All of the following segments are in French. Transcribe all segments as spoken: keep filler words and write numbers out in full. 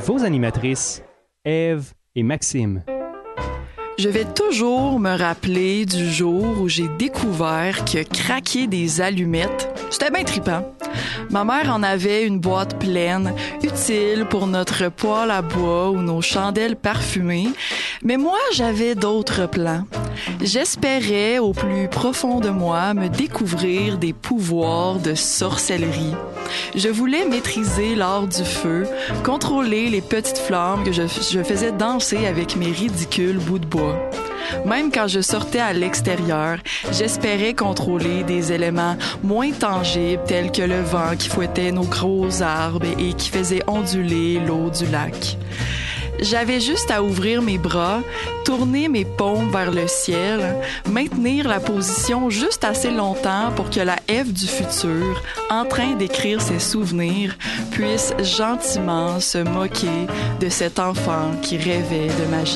vos animatrices, Ève et Maxime. Je vais toujours me rappeler du jour où j'ai découvert que craquer des allumettes, c'était bien trippant. Ma mère en avait une boîte pleine, utile pour notre poêle à bois ou nos chandelles parfumées, mais moi, j'avais d'autres plans. J'espérais, au plus profond de moi, me découvrir des pouvoirs de sorcellerie. Je voulais maîtriser l'art du feu, contrôler les petites flammes que je, je faisais danser avec mes ridicules bouts de bois. Même quand je sortais à l'extérieur, j'espérais contrôler des éléments moins tangibles tels que le vent qui fouettait nos gros arbres et qui faisait onduler l'eau du lac. J'avais juste à ouvrir mes bras, tourner mes paumes vers le ciel, maintenir la position juste assez longtemps pour que la Ève du futur, en train d'écrire ses souvenirs, puisse gentiment se moquer de cet enfant qui rêvait de magie.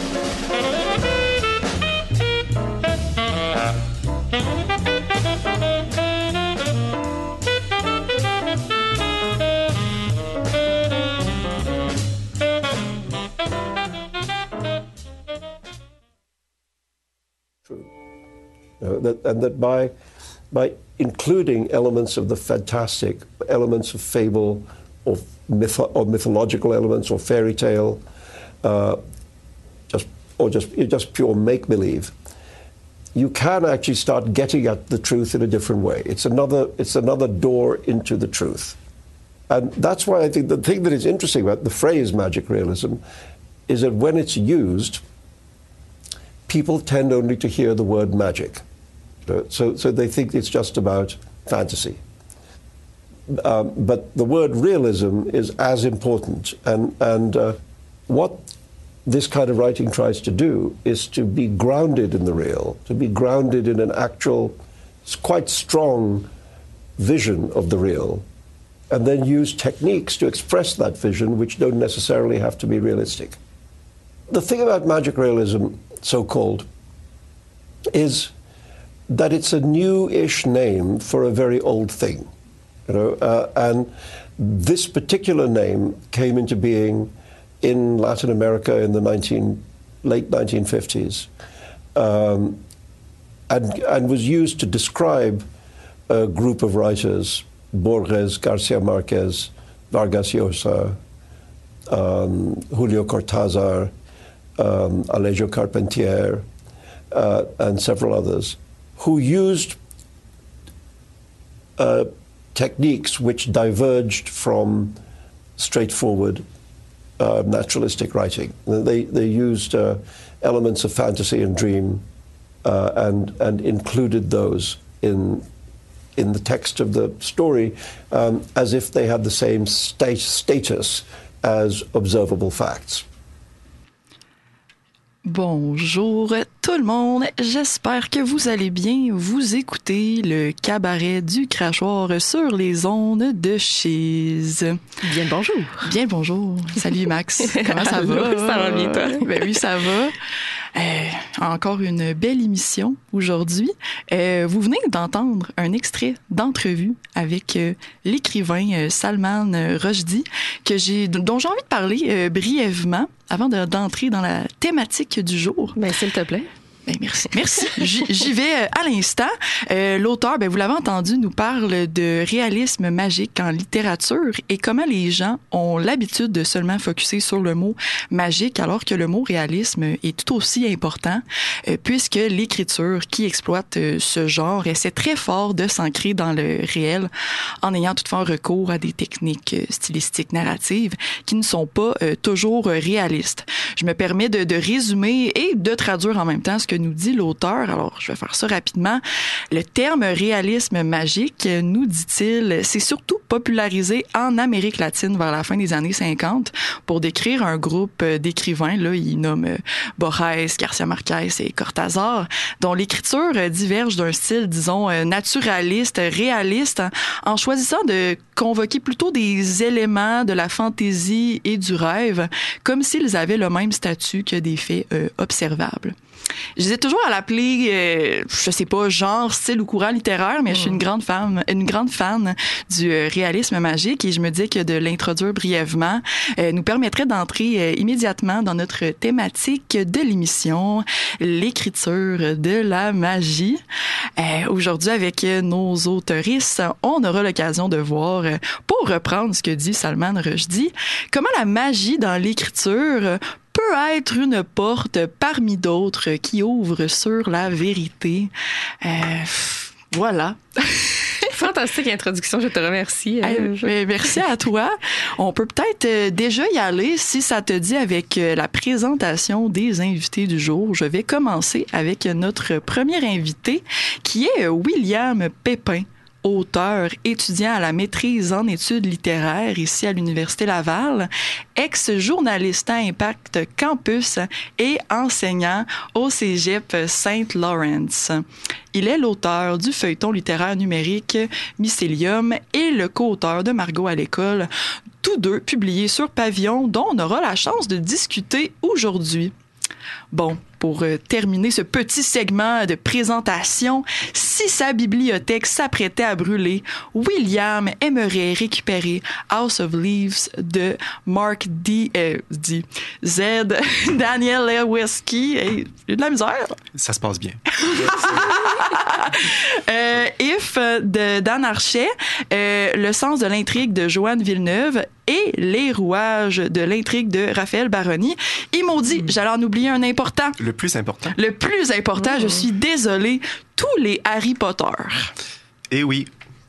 Uh, that, and that by, by including elements of the fantastic, elements of fable or, mytho- or mythological elements or fairy tale, uh, just, or just, just pure make-believe, you can actually start getting at the truth in a different way. It's another, it's another door into the truth. And that's why I think the thing that is interesting about the phrase magic realism is that when it's used, people tend only to hear the word magic. So, so they think it's just about fantasy. Um, but the word realism is as important. And, and uh, what this kind of writing tries to do is to be grounded in the real, to be grounded in an actual, quite strong vision of the real, and then use techniques to express that vision which don't necessarily have to be realistic. The thing about magic realism, so-called, is that it's a new-ish name for a very old thing, you know, uh, and this particular name came into being in Latin America in the nineteen, late nineteen fifties, um, and, and was used to describe a group of writers, Borges, Garcia Marquez, Vargas Llosa, um, Julio Cortázar, um, Alejo Carpentier, uh, and several others, who used uh, techniques which diverged from straightforward uh, naturalistic writing. They, they used uh, elements of fantasy and dream uh, and, and included those in, in the text of the story um, as if they had the same state, status as observable facts. Bonjour tout le monde, j'espère que vous allez bien. Vous écoutez le cabaret du crachoir sur les ondes de Chiz. Bien le bonjour. Bien le bonjour. Salut Max, comment ça va? Ça va bien toi? Ben oui, ça va. Euh, encore une belle émission aujourd'hui. Euh, vous venez d'entendre un extrait d'entrevue avec euh, l'écrivain euh, Salman Rushdie, que j'ai, dont j'ai envie de parler euh, brièvement avant de, d'entrer dans la thématique du jour. Ben, s'il te plaît. Ben, merci. Merci. J'y, j'y vais à l'instant. Euh, l'auteur, ben, vous l'avez entendu, nous parle de réalisme magique en littérature et comment les gens ont l'habitude de seulement focusser sur le mot magique alors que le mot réalisme est tout aussi important euh, puisque l'écriture qui exploite euh, ce genre essaie très fort de s'ancrer dans le réel en ayant toutefois recours à des techniques euh, stylistiques narratives qui ne sont pas euh, toujours euh, réalistes. Je me permets de, de résumer et de traduire en même temps ce que nous dit l'auteur. Alors, je vais faire ça rapidement. Le terme réalisme magique, nous dit-il, c'est surtout popularisé en Amérique latine vers la fin des années cinquante pour décrire un groupe d'écrivains. Là, il nomme Borges, Garcia Marquez et Cortázar, dont l'écriture diverge d'un style, disons, naturaliste, réaliste, en choisissant de convoquer plutôt des éléments de la fantaisie et du rêve, comme s'ils avaient le même statut que des faits euh, observables. J'hésite toujours à l'appeler, euh, je sais pas, genre, style ou courant littéraire, mais mmh. je suis une grande fan, une grande fan du euh, réalisme magique et je me dis que de l'introduire brièvement euh, nous permettrait d'entrer euh, immédiatement dans notre thématique de l'émission, l'écriture de la magie. Euh, aujourd'hui, avec nos auteuristes, on aura l'occasion de voir, euh, pour reprendre ce que dit Salman Rushdie, comment la magie dans l'écriture peut être une porte parmi d'autres qui ouvre sur la vérité. Euh, voilà. Fantastique introduction, je te remercie. Hey, Euh, je- mais merci à toi. On peut peut-être euh, déjà y aller si ça te dit avec euh, la présentation des invités du jour. Je vais commencer avec notre premier invité qui est euh, William Pépin, auteur, étudiant à la maîtrise en études littéraires ici à l'Université Laval, ex-journaliste à Impact Campus et enseignant au Cégep Saint-Lawrence. Il est l'auteur du feuilleton littéraire numérique Mycélium et le co-auteur de Margot à l'école, tous deux publiés sur Pavillon, dont on aura la chance de discuter aujourd'hui. Bon, pour euh, terminer ce petit segment de présentation, si sa bibliothèque s'apprêtait à brûler, William aimerait récupérer House of Leaves de Mark D. Euh, D. Z. Daniel Lewski. Hey, j'ai de la misère. Ça se passe bien. Euh, If de Dan Archet, euh, Le sens de l'intrigue de Joanne Villeneuve et Les rouages de l'intrigue de Raphaël Baroni. Ils m'ont dit, j'allais en oublier un important. Le plus important. Le plus important, je suis désolée, tous les Harry Potter. Eh oui.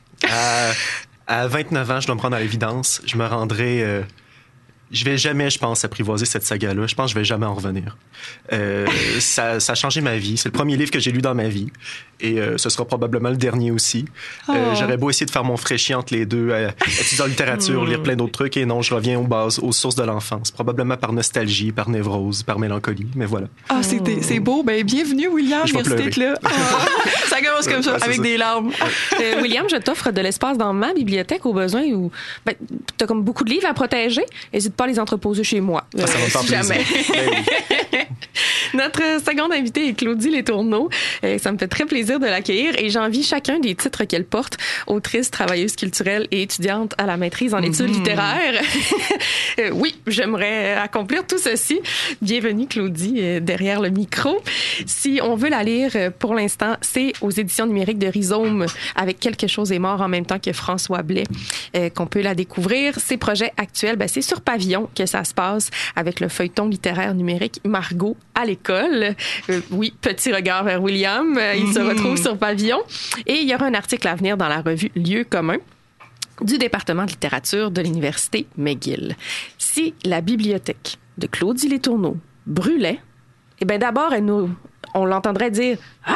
À, à vingt-neuf ans, je dois me rendre à l'évidence. Je me rendrai... euh, je vais jamais, je pense, apprivoiser cette saga-là. Je pense que je vais jamais en revenir. Euh, ça, ça a changé ma vie. C'est le premier livre que j'ai lu dans ma vie. Et euh, ce sera probablement le dernier aussi. Euh, Oh. J'aurais beau essayer de faire mon fraîchier entre les deux, euh, étudier en littérature, lire plein d'autres trucs. Et non, je reviens aux bases, aux sources de l'enfance. Probablement par nostalgie, par névrose, par mélancolie. Mais voilà. Ah, c'est, c'est beau. Ben, bienvenue, William. Je vais Merci d'être là. Ah. Ça commence comme ça, Ouais, c'est avec ça. des larmes. Euh, William, je t'offre de l'espace dans ma bibliothèque au besoin où ben, tu as comme beaucoup de livres à protéger. N'hésite pas à les entreposer chez moi. Ah, ça va me faire si plaisir. jamais. Ben oui. Notre seconde invitée est Claudie Letourneau. Euh, ça me fait très plaisir de l'accueillir et j'envie chacun des titres qu'elle porte. Autrice, travailleuse culturelle et étudiante à la maîtrise en études littéraires. Euh, oui, j'aimerais accomplir tout ceci. Bienvenue, Claudie, euh, derrière le micro. Si on veut la lire, euh, pour l'instant, c'est aux éditions numériques de Rhizome avec Quelque chose est mort en même temps que François Blais euh, qu'on peut la découvrir. Ses projets actuels, ben, c'est sur Pavillon que ça se passe avec le feuilleton littéraire numérique Margot à l'école. Euh, oui, petit regard vers William. Euh, il se retrouve sur Pavillon. Et il y aura un article à venir dans la revue Lieu commun du département de littérature de l'Université McGill. Si la bibliothèque de Claudie Letourneau brûlait, eh bien d'abord, elle nous, on l'entendrait dire « Ah! »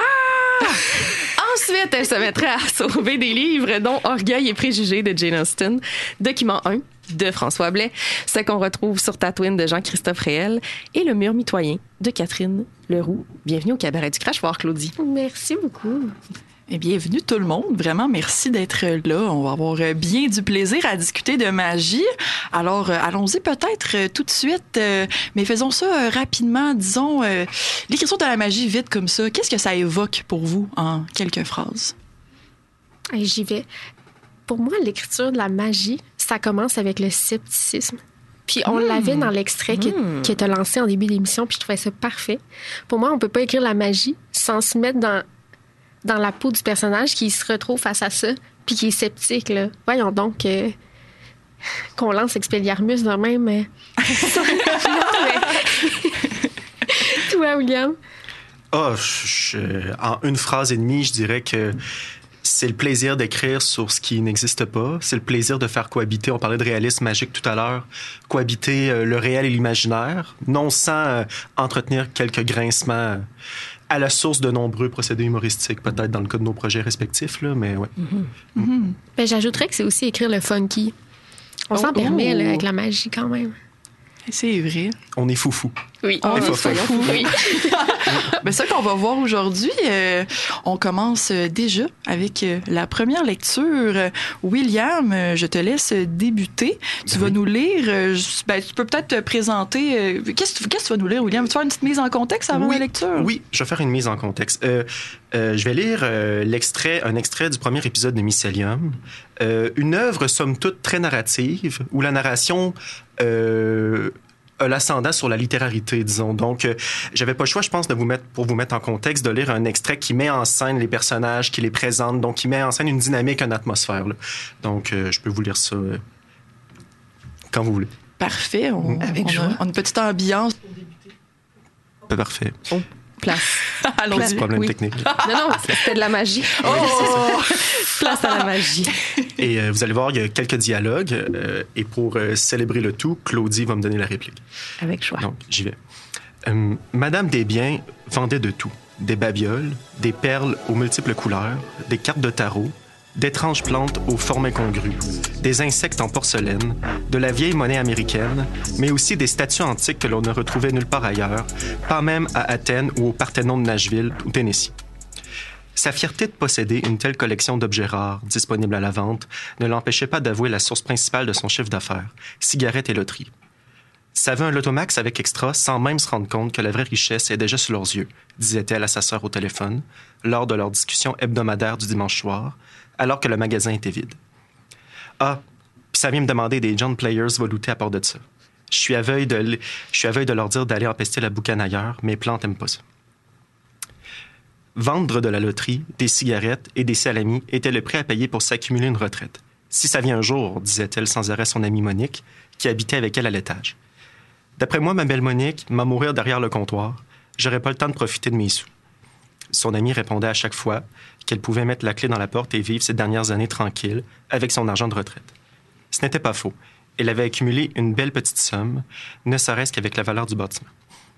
Ensuite, elle se mettrait à sauver des livres, dont Orgueil et préjugés de Jane Austen, Document un de François Blais, ce qu'on retrouve sur Tatooine de Jean-Christophe Réel et Le mur mitoyen de Catherine Leroux. Bienvenue au Cabaret du Crachoir, Claudie. Merci beaucoup. Et bienvenue tout le monde. Vraiment, merci d'être là. On va avoir euh, bien du plaisir à discuter de magie. Alors, euh, allons-y peut-être euh, tout de suite, euh, mais faisons ça euh, rapidement. Disons, euh, l'écriture de la magie vite comme ça, qu'est-ce que ça évoque pour vous en quelques phrases? Et j'y vais. Pour moi, l'écriture de la magie, ça commence avec le scepticisme. Puis on l'avait dans l'extrait que, que tu as lancé en début d'émission, puis je trouvais ça parfait. Pour moi, on peut pas écrire la magie sans se mettre dans, dans la peau du personnage qui se retrouve face à ça, puis qui est sceptique. Là. Voyons donc euh, qu'on lance Expelliarmus de même. euh. Non, mais... Toi, William? Ah, je- je- en une phrase et demie, je dirais que c'est le plaisir d'écrire sur ce qui n'existe pas. C'est le plaisir de faire cohabiter, on parlait de réalisme magique tout à l'heure, cohabiter euh, le réel et l'imaginaire, non sans euh, entretenir quelques grincements euh, à la source de nombreux procédés humoristiques, peut-être dans le cas de nos projets respectifs, là, mais ouais. Ben, j'ajouterais que c'est aussi écrire le funky. On Oh, s'en permet oh. là, avec la magie quand même. C'est vrai. On est foufou. Oui, Ah, on faut est faire. soyons fous. Oui. Ben, ça qu'on va voir aujourd'hui, euh, on commence euh, déjà avec euh, la première lecture. Euh, William, euh, je te laisse débuter. Tu Ben vas oui. nous lire, euh, je- ben, tu peux peut-être te présenter. euh, qu'est-ce, que- qu'est-ce que tu vas nous lire, William? Tu vas faire une petite mise en contexte avant oui, la lecture? Oui, je vais faire une mise en contexte. Euh, euh, je vais lire euh, l'extrait, un extrait du premier épisode de Mycelium. Euh, une œuvre, somme toute, très narrative, où la narration euh, a l'ascendant sur la littérarité, disons. Donc, euh, j'avais pas le choix, je pense, de vous mettre, pour vous mettre en contexte, de lire un extrait qui met en scène les personnages, qui les présente, donc qui met en scène une dynamique, une atmosphère. Là. Donc, euh, je peux vous lire ça euh, quand vous voulez. Parfait. On, Avec on joie. a, on a une petite ambiance. Parfait. Place. Allons-y. Petit problème Oui. technique. Non, non, c'était de la magie. Oh! Place à la magie. Et euh, vous allez voir, il y a quelques dialogues. euh, et pour euh, célébrer le tout, Claudie va me donner la réplique. Avec joie. Donc, j'y vais. Euh, Madame Desbiens vendait de tout. Des babioles, des perles aux multiples couleurs, des cartes de tarot, d'étranges plantes aux formes incongrues, des insectes en porcelaine, de la vieille monnaie américaine, mais aussi des statues antiques que l'on ne retrouvait nulle part ailleurs, pas même à Athènes ou au Parthénon de Nashville, au Tennessee. Sa fierté de posséder une telle collection d'objets rares, disponibles à la vente, ne l'empêchait pas d'avouer la source principale de son chiffre d'affaires, cigarettes et loteries. Ça veut un Lotomax avec extra sans même se rendre compte que la vraie richesse est déjà sous leurs yeux, disait-elle à sa sœur au téléphone, lors de leur discussion hebdomadaire du dimanche soir, alors que le magasin était vide. Ah, puis ça vient me demander des John Players veloutés à part de ça. Je suis aveugle de, je suis aveugle de leur dire d'aller empester la boucane ailleurs, mes plantes n'aiment pas ça. Vendre de la loterie, des cigarettes et des salamis était le prix à payer pour s'accumuler une retraite. Si ça vient un jour, disait-elle sans arrêt à son amie Monique, qui habitait avec elle à l'étage. D'après moi, ma belle Monique m'a mourir derrière le comptoir. J'aurais pas le temps de profiter de mes sous. Son amie répondait à chaque fois qu'elle pouvait mettre la clé dans la porte et vivre ses dernières années tranquilles avec son argent de retraite. Ce n'était pas faux. Elle avait accumulé une belle petite somme, ne serait-ce qu'avec la valeur du bâtiment.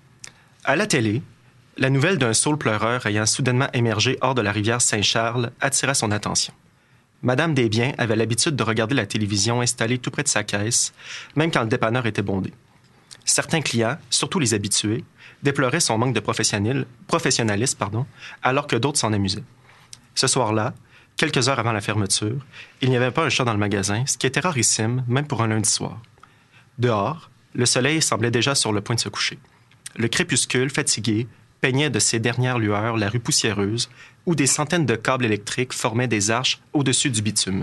À la télé, la nouvelle d'un saule pleureur ayant soudainement émergé hors de la rivière Saint-Charles attira son attention. Madame Desbiens avait l'habitude de regarder la télévision installée tout près de sa caisse, même quand le dépanneur était bondé. Certains clients, surtout les habitués, déploraient son manque de professionnel- professionnalisme, pardon, alors que d'autres s'en amusaient. Ce soir-là, quelques heures avant la fermeture, il n'y avait pas un chat dans le magasin, ce qui était rarissime, même pour un lundi soir. Dehors, le soleil semblait déjà sur le point de se coucher. Le crépuscule, fatigué, peignait de ses dernières lueurs la rue poussiéreuse, où des centaines de câbles électriques formaient des arches au-dessus du bitume.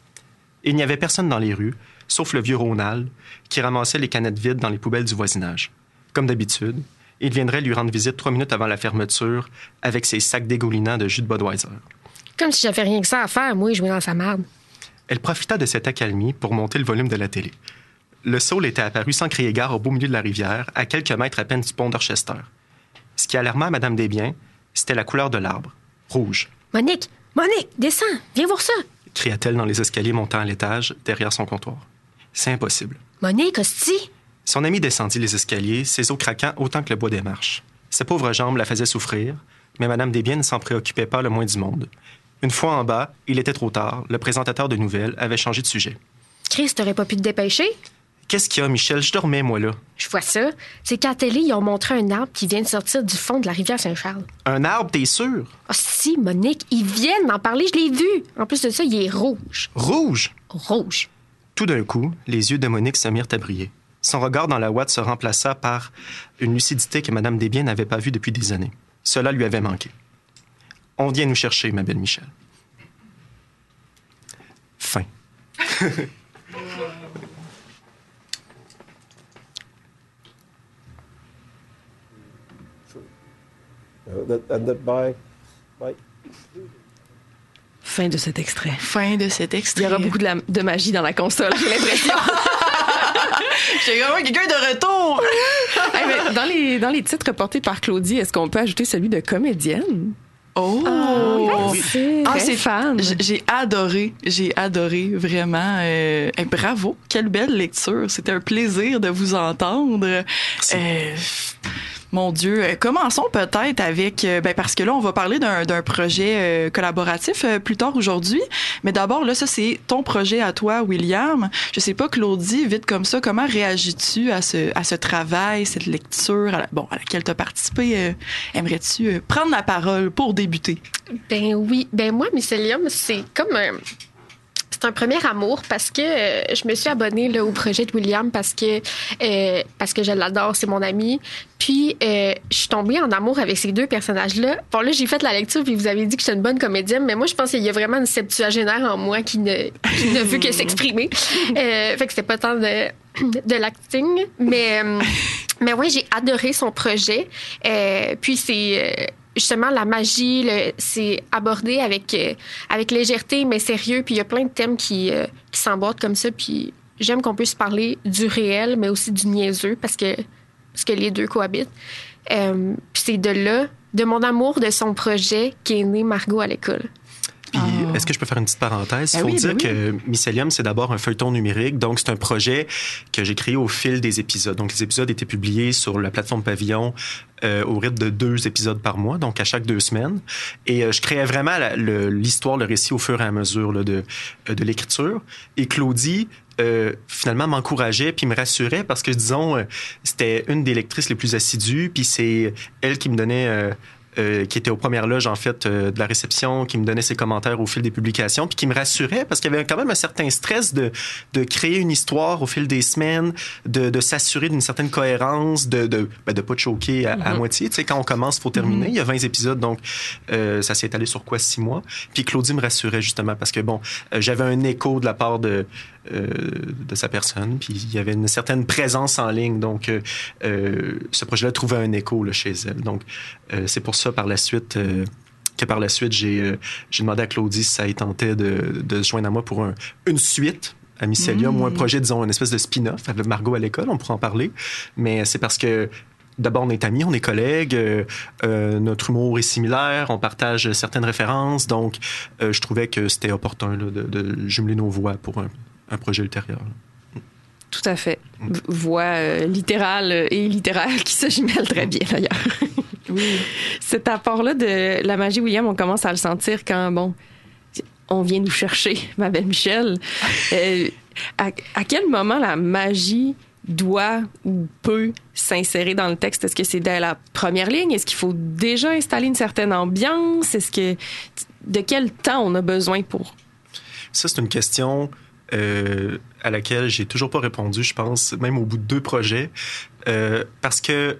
Il n'y avait personne dans les rues, sauf le vieux Ronald, qui ramassait les canettes vides dans les poubelles du voisinage. Comme d'habitude, il viendrait lui rendre visite trois minutes avant la fermeture avec ses sacs dégoulinants de jus de Budweiser. Comme si j'avais rien que ça à faire, moi, jouer dans sa marde. Elle profita de cette accalmie pour monter le volume de la télé. Le saule était apparu sans crier gare au beau milieu de la rivière, à quelques mètres à peine du pont d'Orchester. Ce qui alarma à Madame Desbiens, c'était la couleur de l'arbre, rouge, Monique, Monique, descends, viens voir ça. cria-t-elle dans les escaliers montant à l'étage, derrière son comptoir. C'est impossible. Monique, hostie. Son ami descendit les escaliers, ses os craquant autant que le bois des marches. Ses pauvres jambes la faisaient souffrir, mais Madame Desbiens ne s'en préoccupait pas le moins du monde. Une fois en bas, il était trop tard, le présentateur de nouvelles avait changé de sujet. Chris, t'aurais pas pu te dépêcher? Qu'est-ce qu'il y a, Michel? Je dormais, moi, là. Je vois ça. C'est qu'à la télé, ils ont montré un arbre qui vient de sortir du fond de la rivière Saint-Charles. Un arbre, t'es sûr? Ah si, Monique, ils viennent m'en parler, je l'ai vu. En plus de ça, il est rouge. Rouge! Rouge. Tout d'un coup, les yeux de Monique se mirent à briller. Son regard dans la ouate se remplaça par une lucidité que Madame Desbiens n'avait pas vue depuis des années. Cela lui avait manqué. On vient nous chercher, ma belle Michel. Fin. Uh, that, and that by, by Fin de cet extrait. Fin de cet Il extrait. y aura beaucoup de, la- de magie dans la console, j'ai l'impression. J'ai vraiment quelqu'un de retour. Hey, mais dans, les, dans les titres portés par Claudie, est-ce qu'on peut ajouter celui de comédienne? Oh! Merci. Ah, Très c'est fan. J- J'ai adoré, j'ai adoré vraiment. Euh, eh, bravo, quelle belle lecture. C'était un plaisir de vous entendre. Euh, Mon Dieu. Euh, commençons peut-être avec... Euh, ben parce que là, on va parler d'un, d'un projet euh, collaboratif euh, plus tard aujourd'hui. Mais d'abord, là, ça, c'est ton projet à toi, William. Je sais pas, Claudie, vite comme ça, comment réagis-tu à ce, à ce travail, cette lecture à la, bon, à laquelle tu as participé? Euh, aimerais-tu euh, prendre la parole pour débuter? Ben oui. Ben moi, Mycelium, c'est comme un... C'est un premier amour parce que euh, je me suis abonnée là, au projet de William parce que, euh, parce que je l'adore, c'est mon ami. Puis, euh, je suis tombée en amour avec ces deux personnages-là. Bon, là, j'ai fait la lecture puis vous avez dit que j'étais une bonne comédienne, mais moi, je pense qu'il y a vraiment une septuagénaire en moi qui ne, qui ne veut que s'exprimer. Euh, fait que c'était pas tant de, de l'acting. Mais, euh, mais ouais, j'ai adoré son projet. Euh, puis, c'est... Euh, justement, la magie, le, c'est abordé avec, euh, avec légèreté, mais sérieux. Puis il y a plein de thèmes qui, euh, qui s'emboîtent comme ça. Puis j'aime qu'on puisse parler du réel, mais aussi du niaiseux, parce que, parce que les deux cohabitent. Euh, puis c'est de là, de mon amour de son projet, qu'est née Margot à l'école. Puis, Oh. est-ce que je peux faire une petite parenthèse? Il Ben faut oui, dire ben oui. que Mycelium, c'est d'abord un feuilleton numérique. Donc, c'est un projet que j'ai créé au fil des épisodes. Donc, les épisodes étaient publiés sur la plateforme Pavillon euh, au rythme de deux épisodes par mois, donc à chaque deux semaines. Et euh, je créais vraiment la, le, l'histoire, le récit au fur et à mesure là, de, de l'écriture. Et Claudie, Euh, finalement m'encourageait puis me rassurait parce que, disons, euh, c'était une des lectrices les plus assidues, puis c'est elle qui me donnait... Euh, Euh, qui était aux premières loges, en fait, euh, de la réception, qui me donnait ses commentaires au fil des publications, puis qui me rassurait parce qu'il y avait quand même un certain stress de, de créer une histoire au fil des semaines, de, de s'assurer d'une certaine cohérence, de de, ben, de pas te choquer à, mm-hmm. à moitié. Tu sais, quand on commence, il faut terminer. Mm-hmm. Il y a vingt épisodes, donc euh, ça s'est étalé sur quoi, six mois. Puis Claudie me rassurait, justement, parce que, bon, euh, j'avais un écho de la part de... Euh, de sa personne, puis il y avait une certaine présence en ligne, donc euh, euh, ce projet-là trouvait un écho là, chez elle. Donc euh, c'est pour ça par la suite euh, que par la suite j'ai, euh, j'ai demandé à Claudie si ça y tentait de, de se joindre à moi pour un, une suite à Mycelium mmh. ou un projet, disons, une espèce de spin-off avec Margot à l'école, on pourra en parler, mais c'est parce que d'abord, on est amis, on est collègues, euh, euh, notre humour est similaire, on partage certaines références, donc euh, je trouvais que c'était opportun là, de, de jumeler nos voix pour un un projet ultérieur. Tout à fait. Voix euh, littérale et littéraire qui se jumellent très bien, d'ailleurs. Oui. Cet apport-là de la magie, William, on commence à le sentir quand, bon, on vient nous chercher, ma belle Michel. Euh, à, à quel moment la magie doit ou peut s'insérer dans le texte? Est-ce que c'est dès la première ligne? Est-ce qu'il faut déjà installer une certaine ambiance? Est-ce que... De quel temps on a besoin pour... Ça, c'est une question... Euh, à laquelle j'ai toujours pas répondu, je pense, même au bout de deux projets, euh, parce que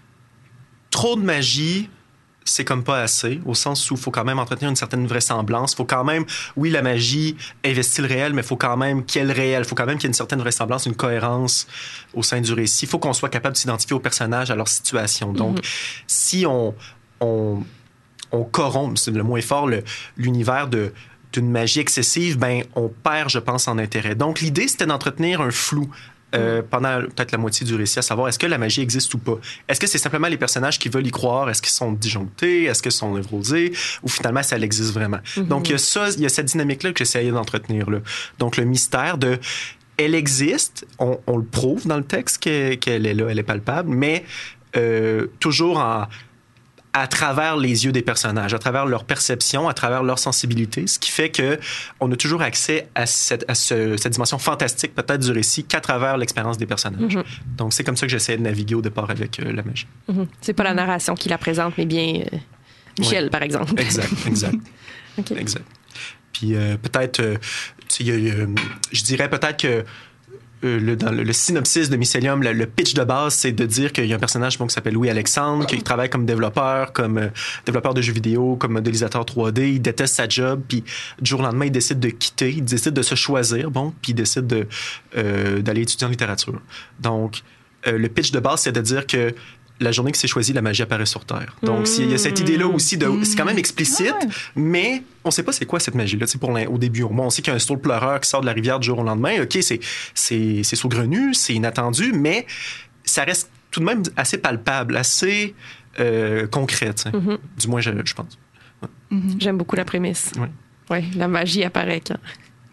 trop de magie, c'est comme pas assez, au sens où il faut quand même entretenir une certaine vraisemblance. Il faut quand même, oui, la magie investit le réel, mais il faut quand même qu'il y ait le réel. Il faut quand même qu'il y ait une certaine vraisemblance, une cohérence au sein du récit. Il faut qu'on soit capable de s'identifier aux personnages, à leur situation. Donc, mm-hmm. si on, on, on corrompt, c'est le moins fort, le, l'univers de d'une magie excessive, ben on perd, je pense, en intérêt. Donc, l'idée, c'était d'entretenir un flou euh, pendant peut-être la moitié du récit, à savoir, est-ce que la magie existe ou pas? Est-ce que c'est simplement les personnages qui veulent y croire? Est-ce qu'ils sont disjonctés? Est-ce qu'ils sont névrosés? Ou finalement, ça existe vraiment? Mm-hmm. Donc, il y a ça, il y a cette dynamique-là que j'essayais d'entretenir, là. Donc, le mystère de... Elle existe, on, on le prouve dans le texte qu'elle, qu'elle est là, elle est palpable, mais euh, toujours en... à travers les yeux des personnages, à travers leur perception, à travers leur sensibilité, ce qui fait que on a toujours accès à cette, à ce, cette dimension fantastique peut-être du récit qu'à travers l'expérience des personnages. Mm-hmm. Donc, c'est comme ça que j'essaie de naviguer au départ avec euh, la magie. Mm-hmm. C'est pas la narration qui la présente, mais bien euh, Michel, oui. par exemple. Exact, exact. okay. Exact. Puis euh, peut-être, euh, tu sais, euh, je dirais peut-être que Euh, le, dans le, le synopsis de Mycelium, le, le pitch de base, c'est de dire qu'il y a un personnage bon, qui s'appelle Louis-Alexandre, qui travaille comme développeur, comme euh, développeur de jeux vidéo, comme modélisateur trois D. Il déteste sa job, puis du jour au lendemain, il décide de quitter, il décide de se choisir, bon, puis il décide de, euh, d'aller étudier en littérature. Donc, euh, le pitch de base, c'est de dire que la journée que c'est choisi, la magie apparaît sur Terre. Donc, mmh. il y a cette idée-là aussi, de, mmh. c'est quand même explicite, ouais. mais on ne sait pas c'est quoi cette magie-là. Pour au début, bon, on sait qu'il y a un saule pleureur qui sort de la rivière du jour au lendemain. OK, c'est, c'est, c'est saugrenu, c'est inattendu, mais ça reste tout de même assez palpable, assez euh, concret, mmh. du moins, je, je pense. Ouais. Mmh. J'aime beaucoup la prémisse. Oui. Ouais, la magie apparaît quand...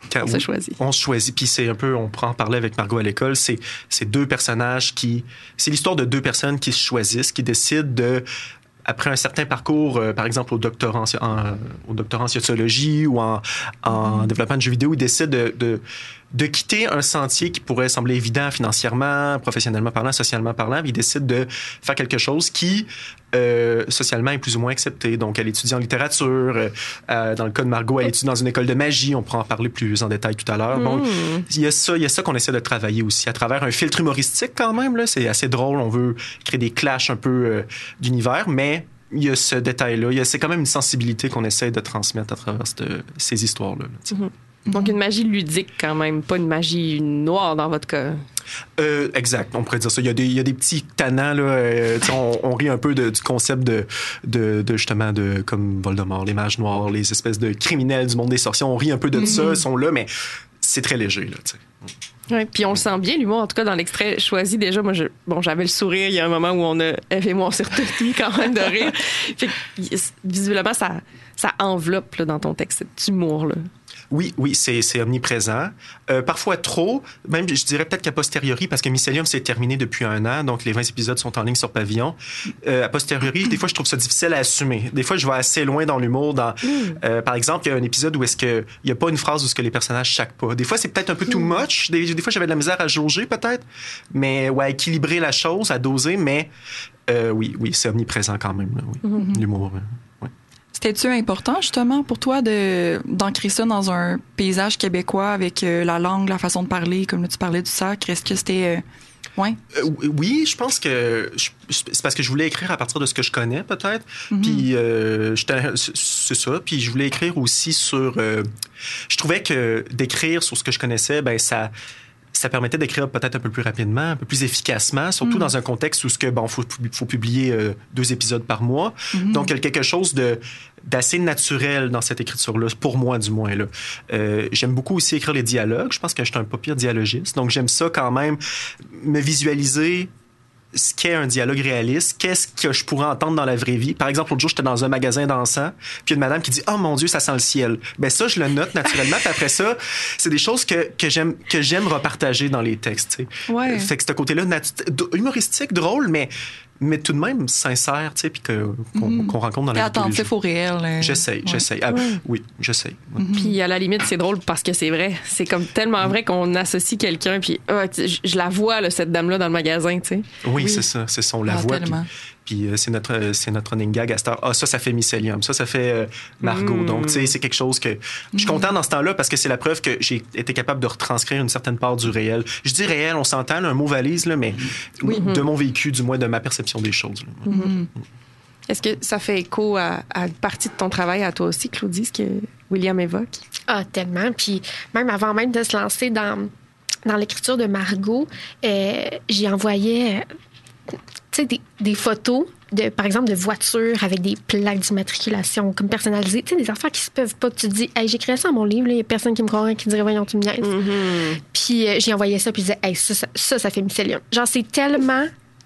Quand on se choisit. On se choisit. Puis c'est un peu, on pourra en parler avec Margot à l'école, c'est, c'est deux personnages qui... C'est l'histoire de deux personnes qui se choisissent, qui décident de... Après un certain parcours, euh, par exemple au doctorat en, en, au doctorat en sociologie ou en, en développement de jeux vidéo, ils décident de, de, de quitter un sentier qui pourrait sembler évident financièrement, professionnellement parlant, socialement parlant. Ils décident de faire quelque chose qui, euh, socialement, est plus ou moins accepté. Donc, elle étudie en littérature. Euh, dans le cas de Margot, elle étudie dans une école de magie. On pourra en parler plus en détail tout à l'heure. Mm. Donc, il y a ça, il y a ça qu'on essaie de travailler aussi à travers un filtre humoristique quand même. Là. C'est assez drôle. On veut créer des clashs un peu euh, d'univers, mais il y a ce détail-là. Il y a, c'est quand même une sensibilité qu'on essaie de transmettre à travers cette, ces histoires-là. Là, mm-hmm. Donc, une magie ludique quand même, pas une magie noire dans votre cas. Euh, exact, on pourrait dire ça. Il y a des, il y a des petits tannants, là. Euh, on, on rit un peu de, du concept de, de, de, justement, de, comme Voldemort, les mages noirs, les espèces de criminels du monde des sorciers. On rit un peu de mm-hmm. ça, ils sont là, mais c'est très léger, là, tu sais. Oui, puis on le sent bien, l'humour, en tout cas, dans l'extrait choisi. Déjà, moi, je, bon, j'avais le sourire. Il y a un moment où on a, Eve et moi, on s'est retenus quand même de rire. Fait que, visiblement, ça, ça enveloppe là, dans ton texte, cet humour-là. Oui, oui, c'est, c'est omniprésent. Euh, parfois trop, même je dirais peut-être qu'à posteriori, parce que Mycelium s'est terminé depuis un an, donc les vingt épisodes sont en ligne sur Pavillon. Euh, à posteriori, des fois, je trouve ça difficile à assumer. Des fois, je vais assez loin dans l'humour. Dans, euh, par exemple, il y a un épisode où est-ce que il y a pas une phrase où ce que les personnages chaquent pas. Des fois, c'est peut-être un peu too much. Des, des fois, j'avais de la misère à jauger peut-être, mais ouais, à équilibrer la chose, à doser. Mais euh, oui, oui, c'est omniprésent quand même. Là, oui. Mm-hmm. L'humour. Euh, ouais. C'était-tu important, justement, pour toi de, d'ancrer ça dans un paysage québécois avec euh, la langue, la façon de parler, comme là, tu parlais du sacre? Est-ce que c'était... Euh, ouais? Euh, oui, je pense que... Je, c'est parce que je voulais écrire à partir de ce que je connais, peut-être. Mm-hmm. Puis, euh, c'est ça. Puis, je voulais écrire aussi sur... Euh, je trouvais que d'écrire sur ce que je connaissais, ben ça... ça permettait d'écrire peut-être un peu plus rapidement, un peu plus efficacement, surtout mmh. dans un contexte où il bon, faut, faut publier euh, deux épisodes par mois. Mmh. Donc, il y a quelque chose de, d'assez naturel dans cette écriture-là, pour moi du moins. Là. Euh, j'aime beaucoup aussi écrire les dialogues. Je pense que je suis un pas pire dialogiste. Donc, j'aime ça quand même, me visualiser ce qu'est un dialogue réaliste, qu'est-ce que je pourrais entendre dans la vraie vie. Par exemple, l'autre jour, j'étais dans un magasin dansant, puis une madame qui dit « Oh mon Dieu, ça sent le ciel ». Ben ça, je le note naturellement, puis après ça, c'est des choses que, que, j'aime, que j'aime repartager dans les textes. Tu sais. Ouais. Fait que ce côté-là, natu- humoristique, drôle, mais, mais tout de même sincère, tu sais, puis que, qu'on, mm. qu'on rencontre dans la vie de tous les jours. Attentif au réel. Euh... J'essaye, ouais. j'essaye. Ah, ouais. Oui, j'essaye. Ouais. Mm-hmm. Puis à la limite, c'est drôle parce que c'est vrai. C'est comme tellement vrai qu'on associe quelqu'un, puis oh, je, je la vois, là, cette dame-là, dans le magasin, tu sais. Oui, oui, c'est ça. C'est ça, on la ah, voit. Puis, puis euh, c'est, notre, c'est notre running gag à cette heure. Ah, ça, ça fait Mycelium. Ça, ça fait euh, Margot. Mm. Donc, tu sais, c'est quelque chose que... Je suis content dans ce temps-là parce que c'est la preuve que j'ai été capable de retranscrire une certaine part du réel. Je dis réel, on s'entend, là, un mot valise, là, mais oui. de mon vécu, du moins de ma perception des choses. Là. Mm-hmm. Est-ce que ça fait écho à, à une partie de ton travail à toi aussi, Claudie, ce que William évoque? Ah, tellement. Puis même avant même de se lancer dans, dans l'écriture de Margot, euh, j'y envoyais tu sais, des, des photos, de, par exemple, de voitures avec des plaques d'immatriculation comme personnalisées. Tu sais, des affaires qui se peuvent pas. Tu te dis, hey, j'écrirais ça à mon livre, il y a personne qui me croirait, qui dirait, voyons, tu me niaises. Mm-hmm. Puis euh, j'y envoyais ça, puis je disais, hey, ça, ça, ça, ça fait Mycelium. Genre, c'est tellement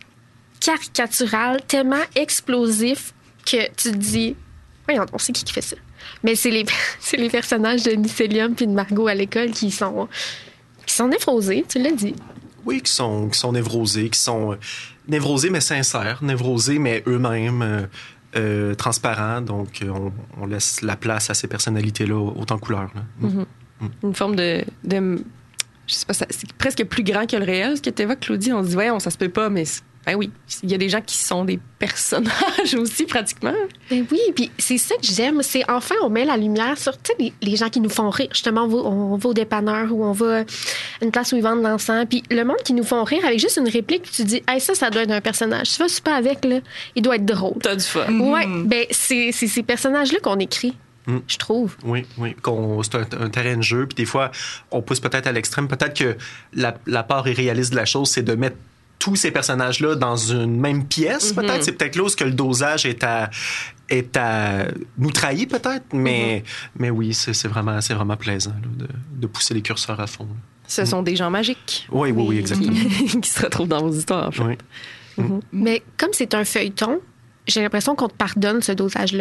caricatural, tellement explosif que tu te dis, voyons, on sait qui qui fait ça. Mais c'est les, c'est les personnages de Mycelium puis de Margot à l'école qui sont, qui sont névrosés, tu l'as dit. Oui, qui sont, qui sont névrosés, qui sont euh, névrosés mais sincères, névrosés mais eux-mêmes euh, euh, transparents. Donc, on, on laisse la place à ces personnalités-là autant couleur. Là. Mm-hmm. Mm. Une forme de... de je sais pas, ça, c'est presque plus grand que le réel, ce que tu évoques, Claudie. On se dit, ouais, on, ça se peut pas, mais... Ben oui, il y a des gens qui sont des personnages aussi, pratiquement. Ben oui, puis c'est ça que j'aime. C'est enfin, on met la lumière sur les, les gens qui nous font rire. Justement, on va, on va au dépanneur ou on va à une place où ils vendent l'encens. Puis le monde qui nous font rire avec juste une réplique, puis tu dis, hey, ça, ça doit être un personnage. Tu vas super avec, là, il doit être drôle. T'as du fun. Mm-hmm. Ouais, ben c'est, c'est ces personnages-là qu'on écrit. Mm. Je trouve. Oui, oui. Qu'on, c'est un, un terrain de jeu. Puis des fois, on pousse peut-être à l'extrême. Peut-être que la, la part irréaliste de la chose, c'est de mettre tous ces personnages-là dans une même pièce, mm-hmm. peut-être. C'est peut-être là où que le dosage est à, est à nous trahir, peut-être. Mais, mm-hmm. mais oui, c'est, c'est, vraiment, c'est vraiment plaisant là, de, de pousser les curseurs à fond. Là. Ce mm. sont des gens magiques. Oui, oui, oui, exactement. Qui, qui se retrouvent dans vos histoires, en fait. Oui. Mm-hmm. Mais comme c'est un feuilleton, j'ai l'impression qu'on te pardonne ce dosage-là.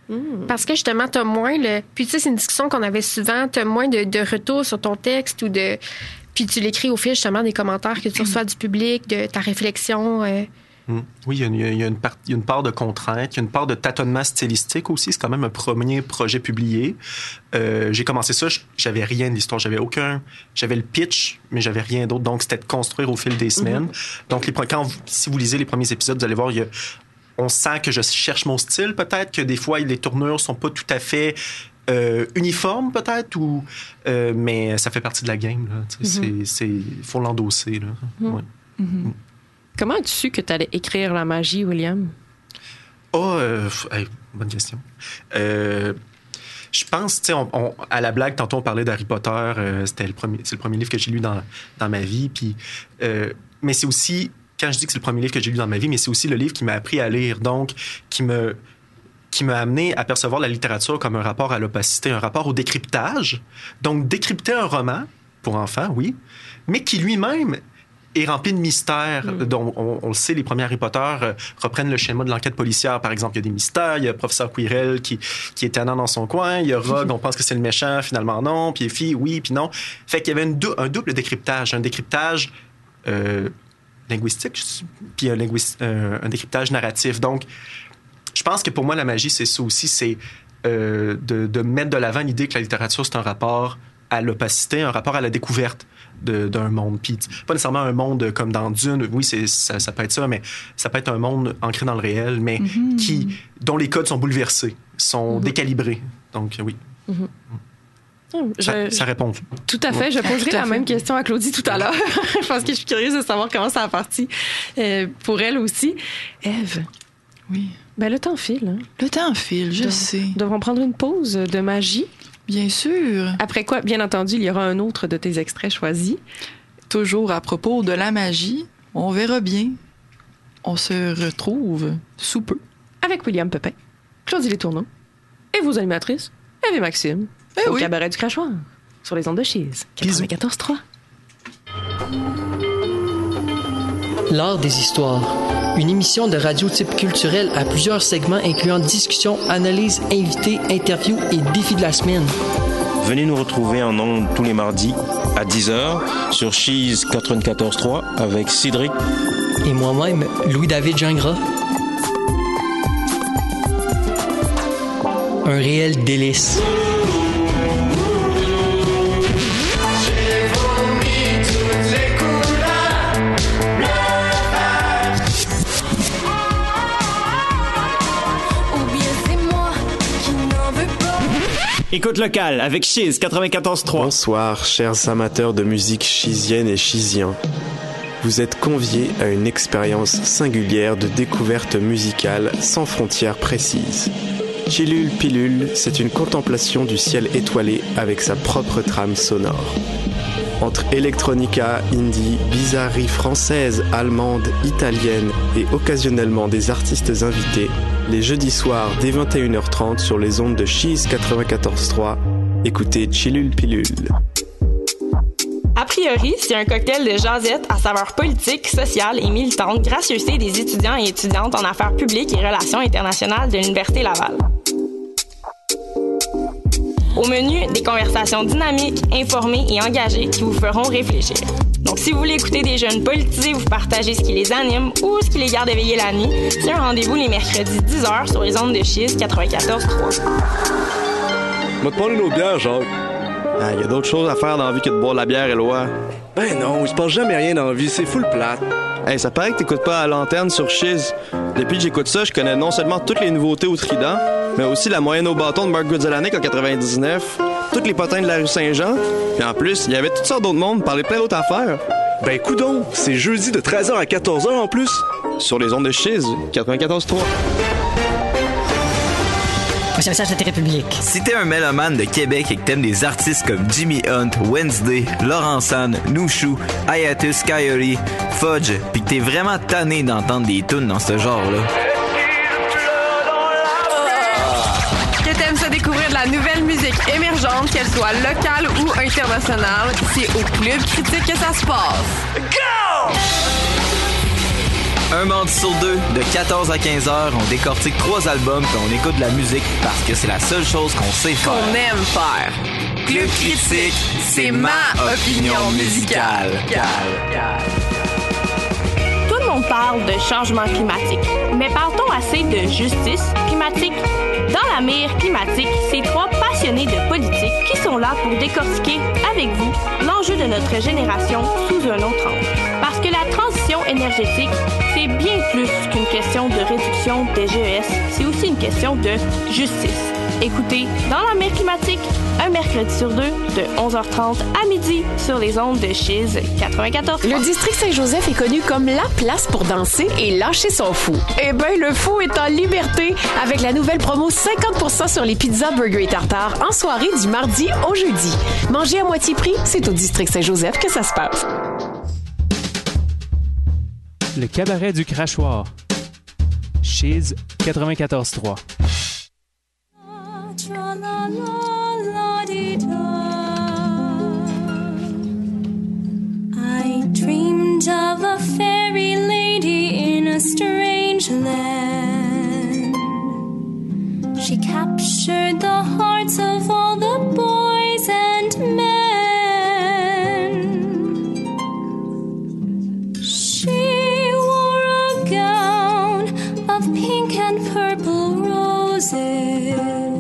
Mmh. Parce que justement, t'as moins le... Puis tu sais, c'est une discussion qu'on avait souvent, t'as moins de, de retours sur ton texte ou de... Puis tu l'écris au fil justement des commentaires que tu reçois du public, de ta réflexion. Euh... Mmh. Oui, il y, a une, il, y a une part, il y a une part de contrainte, il y a une part de tâtonnement stylistique aussi. C'est quand même un premier projet publié. Euh, j'ai commencé ça, j'avais rien de l'histoire, j'avais aucun... J'avais le pitch, mais j'avais rien d'autre. Donc, c'était de construire au fil des semaines. Mmh. Donc, les, quand vous, si vous lisez les premiers épisodes, vous allez voir, il y a... On sent que je cherche mon style, peut-être, que des fois, les tournures sont pas tout à fait euh, uniformes, peut-être, ou, euh, mais ça fait partie de la game. Il mm-hmm. faut l'endosser. Là. Mm-hmm. Ouais. Mm-hmm. Comment as-tu su que tu allais écrire la magie, William? Oh, euh, hey, bonne question. Euh, je pense, tu sais, à la blague, tantôt, on parlait d'Harry Potter. Euh, c'était le premier, c'est le premier livre que j'ai lu dans, dans ma vie. Puis, euh, mais c'est aussi... Quand je dis que c'est le premier livre que j'ai lu dans ma vie, mais c'est aussi le livre qui m'a appris à lire, donc qui me qui m'a amené à percevoir la littérature comme un rapport à l'opacité, un rapport au décryptage. Donc, décrypter un roman, pour enfants, oui, mais qui lui-même est rempli de mystères. Mm. Dont on, on le sait, les premiers Harry Potter euh, reprennent le schéma de l'enquête policière. Par exemple, il y a des mystères, il y a le professeur Quirrell qui, qui est tannant dans son coin, il y a Rogue, on pense que c'est le méchant, finalement non, puis Effie, oui, puis non. Fait qu'il y avait une dou- un double décryptage, un décryptage... Euh, linguistique, puis un, linguist, un, un décryptage narratif. Donc, je pense que pour moi, la magie, c'est ça aussi, c'est euh, de, de mettre de l'avant l'idée que la littérature, c'est un rapport à l'opacité, un rapport à la découverte de, d'un monde. Puis, pas nécessairement un monde comme dans Dune, oui, c'est, ça, ça peut être ça, mais ça peut être un monde ancré dans le réel, mais mm-hmm. qui, dont les codes sont bouleversés, sont mm-hmm. décalibrés. Donc, oui. Mm-hmm. Je, ça, ça répond. Tout à fait. Je poserai la même question à Claudie tout à l'heure parce que je suis curieuse de savoir comment ça a parti euh, pour elle aussi. Ève. Oui. Ben, le temps file. Hein? Le temps file, je De, sais. Devrons prendre une pause de magie. Bien sûr. Après quoi, bien entendu, il y aura un autre de tes extraits choisis. Toujours à propos de la magie, on verra bien. On se retrouve sous peu. Avec William Pepin, Claudie Letourneau et vos animatrices, Ève et Maxime. Eh au oui. Cabaret du Crachoir, sur les ondes de Chiz, quatre-vingt-quatorze trois. L'art des histoires. Une émission de radio type culturel à plusieurs segments incluant discussions, analyses, invités, interviews et défis de la semaine. Venez nous retrouver en ondes tous les mardis à dix heures sur Chiz quatre-vingt-quatorze trois avec Cédric et moi-même, Louis-David Gingras. Un réel délice. Écoute locale avec Chiz quatre-vingt-quatorze trois. Bonsoir, chers amateurs de musique chizienne et chizien. Vous êtes conviés à une expérience singulière de découverte musicale sans frontières précises. Chilule Pilule, c'est une contemplation du ciel étoilé avec sa propre trame sonore. Entre electronica, indie, bizarrerie française, allemande, italienne et occasionnellement des artistes invités, les jeudis soirs dès vingt et une heures trente sur les ondes de Chiz quatre-vingt-quatorze trois, écoutez Chilule Pilule. A priori, c'est un cocktail de jasette à saveur politique, sociale et militante, gracieuseté des étudiants et étudiantes en affaires publiques et relations internationales de l'Université Laval. Au menu, des conversations dynamiques, informées et engagées qui vous feront réfléchir. Donc, si vous voulez écouter des jeunes politisés, vous partagez ce qui les anime ou ce qui les garde éveillés la nuit, c'est un rendez-vous les mercredis dix heures sur les ondes de Chiz quatre-vingt-quatorze trois. Va te prendre une autre bière, Jacques. Ah, y a d'autres choses à faire dans la vie que de boire de la bière, Éloi. Ben non, il se passe jamais rien dans la vie, c'est full plate. Hey, ça paraît que t'écoutes pas à l'antenne sur Chiz. Depuis que j'écoute ça, je connais non seulement toutes les nouveautés au Trident, mais aussi la moyenne au bâton de Mark Goodzalanek en quatre-vingt-dix-neuf, toutes les potins de la rue Saint-Jean, puis en plus, il y avait toutes sortes d'autres mondes, parler plein d'autres affaires. Ben coudonc, c'est jeudi de treize heures à quatorze heures en plus. Sur les ondes de Chiz, quatre-vingt-quatorze trois. Voici un message de Télépublique. Si t'es un mélomane de Québec et que t'aimes des artistes comme Jimmy Hunt, Wednesday, Laurent San, Nouchou, Hiatus Coyote, Fudge, pis que t'es vraiment tanné d'entendre des tunes dans ce genre-là. Que t'aimes se découvrir de la nouvelle musique émergente, qu'elle soit locale ou internationale, c'est au Club Critique que ça se passe. Go! Un mardi sur deux, de quatorze à quinze heures, on décortique trois albums puis on écoute de la musique parce que c'est la seule chose qu'on sait faire. Qu'on aime faire. Club Critique, c'est ma opinion musicale. Tout le monde parle de changement climatique, mais parle-t-on assez de justice climatique? Dans la mire climatique, c'est trois passionnés de politique qui sont là pour décortiquer avec vous l'enjeu de notre génération sous un autre angle. Parce que la transition énergétique, c'est bien plus qu'une question de réduction des G E S, c'est aussi une question de justice. Écoutez Dans la mire climatique, un mercredi sur deux, de onze heures trente à midi, sur les ondes de Chiz quatre-vingt-quatorze. Le district Saint-Joseph est connu comme la place pour danser et lâcher son fou. Eh bien, le fou est en liberté avec la nouvelle promo cinquante pour cent sur les pizzas, burgers et tartares en soirée du mardi au jeudi. Manger à moitié prix, c'est au district Saint-Joseph que ça se passe. Le cabaret du crachoir. Chiz quatre-vingt-quatorze trois. I dreamed of a fairy lady in a strange land. She captured the hearts of all the boys and men. She wore a gown of pink and purple roses.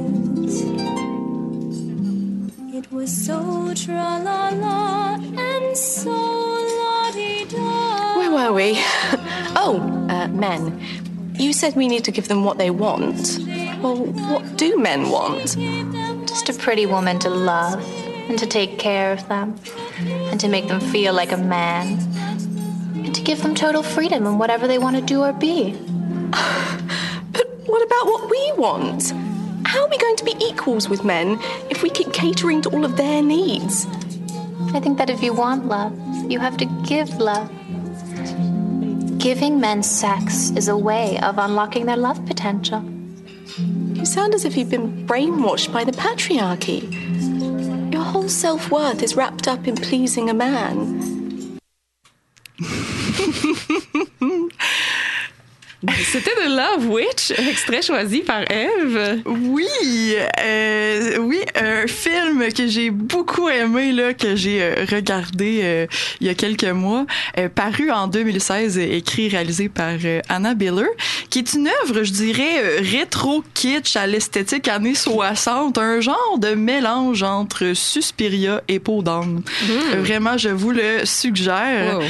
It was so tra-la-la and so la-di-da. Where were we? Oh, uh, men. You said we need to give them what they want. Well, what do men want? Just a pretty woman to love and to take care of them and to make them feel like a man and to give them total freedom in whatever they want to do or be. But what about what we want? How are we going to be equals with men if we keep catering to all of their needs? I think that if you want love, you have to give love. Giving men sex is a way of unlocking their love potential. You sound as if you've been brainwashed by the patriarchy. Your whole self-worth is wrapped up in pleasing a man. C'était de Love Witch, extrait choisi par Eve. Oui, euh, oui, un film que j'ai beaucoup aimé, là, que j'ai euh, regardé euh, il y a quelques mois, euh, paru en deux mille seize, écrit et réalisé par euh, Anna Biller, qui est une œuvre, je dirais, euh, rétro-kitsch à l'esthétique années soixante, un genre de mélange entre Suspiria et Peau d'âne. Mmh. Euh, vraiment, je vous le suggère. Wow.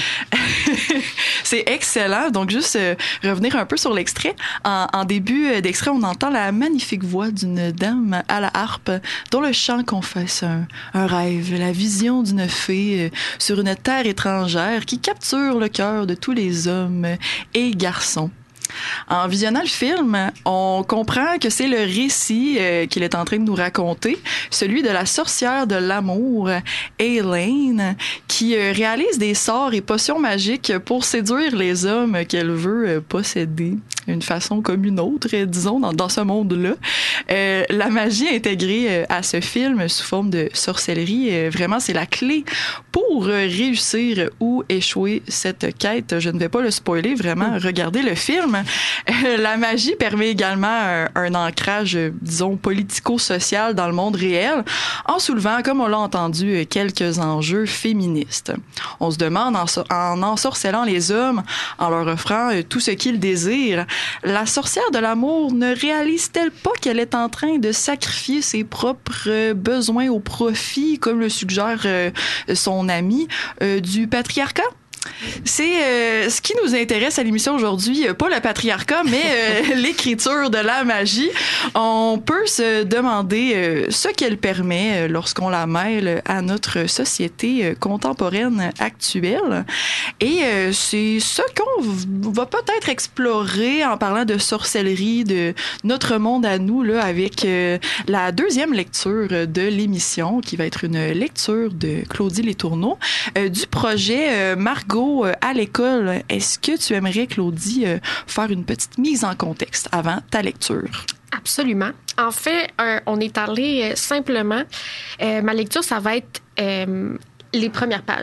C'est excellent. Donc, juste euh, revenir un peu sur l'extrait. En, en début d'extrait, on entend la magnifique voix d'une dame à la harpe dont le chant confesse un, un rêve, la vision d'une fée sur une terre étrangère qui capture le cœur de tous les hommes et garçons. En visionnant le film, on comprend que c'est le récit euh, qu'il est en train de nous raconter, celui de la sorcière de l'amour, Elaine, qui euh, réalise des sorts et potions magiques pour séduire les hommes qu'elle veut euh, posséder, d'une façon comme une autre, disons, dans, dans ce monde-là. Euh, la magie intégrée euh, à ce film sous forme de sorcellerie, euh, vraiment, c'est la clé pour euh, réussir ou échouer cette quête. Je ne vais pas le spoiler, vraiment, regardez le film. Euh, la magie permet également un, un ancrage, disons, politico-social dans le monde réel, en soulevant, comme on l'a entendu, quelques enjeux féministes. On se demande, en, en ensorcellant les hommes, en leur offrant tout ce qu'ils désirent, la sorcière de l'amour ne réalise-t-elle pas qu'elle est en train de sacrifier ses propres besoins au profit, comme le suggère euh, son ami, euh, du patriarcat? C'est euh, ce qui nous intéresse à l'émission aujourd'hui, pas le patriarcat, mais euh, l'écriture de la magie. On peut se demander euh, ce qu'elle permet lorsqu'on la mêle à notre société contemporaine actuelle. Et euh, c'est ce qu'on va peut-être explorer en parlant de sorcellerie, de notre monde à nous, là, avec euh, la deuxième lecture de l'émission, qui va être une lecture de Claudie Letourneau, euh, du projet euh, Margot à l'école. Est-ce que tu aimerais, Claudie, faire une petite mise en contexte avant ta lecture? Absolument. En fait, euh, on est allé euh, simplement. Euh, ma lecture, ça va être euh, les premières pages.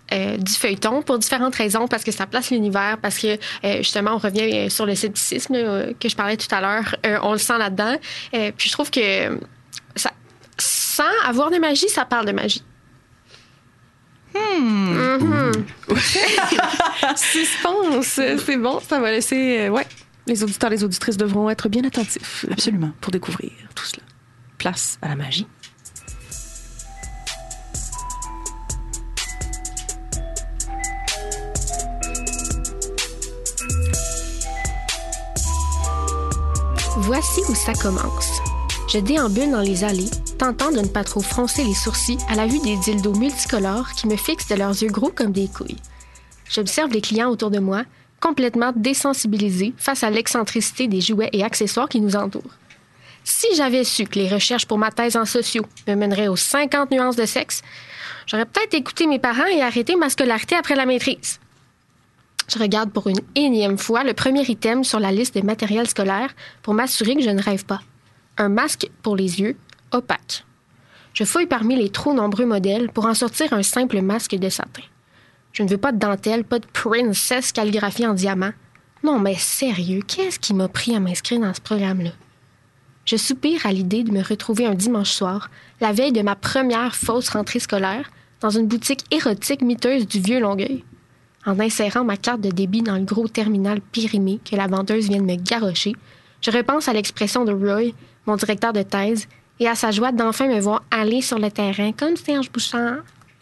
euh, du feuilleton pour différentes raisons, parce que ça place l'univers, parce que euh, justement, on revient sur le scepticisme là, que je parlais tout à l'heure. Euh, on le sent là-dedans. Euh, puis je trouve que ça, sans avoir de magie, ça parle de magie. Hmm. Mm-hmm. Suspense, c'est bon, ça va laisser... Euh, ouais, les auditeurs, les auditrices devront être bien attentifs. Absolument, pour découvrir tout cela. Place à la magie. Voici où ça commence. Je déambule dans les allées, tentant de ne pas trop froncer les sourcils à la vue des dildos multicolores qui me fixent de leurs yeux gros comme des couilles. J'observe les clients autour de moi, complètement désensibilisés face à l'excentricité des jouets et accessoires qui nous entourent. Si j'avais su que les recherches pour ma thèse en sociaux me mèneraient aux cinquante nuances de sexe, j'aurais peut-être écouté mes parents et arrêté ma scolarité après la maîtrise. Je regarde pour une énième fois le premier item sur la liste de matériel scolaire pour m'assurer que je ne rêve pas. Un masque pour les yeux, opaque. Je fouille parmi les trop nombreux modèles pour en sortir un simple masque de satin. Je ne veux pas de dentelle, pas de princesse calligraphiée en diamant. Non, mais sérieux, qu'est-ce qui m'a pris à m'inscrire dans ce programme-là? Je soupire à l'idée de me retrouver un dimanche soir, la veille de ma première fausse rentrée scolaire, dans une boutique érotique miteuse du vieux Longueuil. En insérant ma carte de débit dans le gros terminal périmé que la vendeuse vient de me garrocher, je repense à l'expression de Roy, mon directeur de thèse, et à sa joie d'enfin me voir aller sur le terrain comme Serge Bouchard.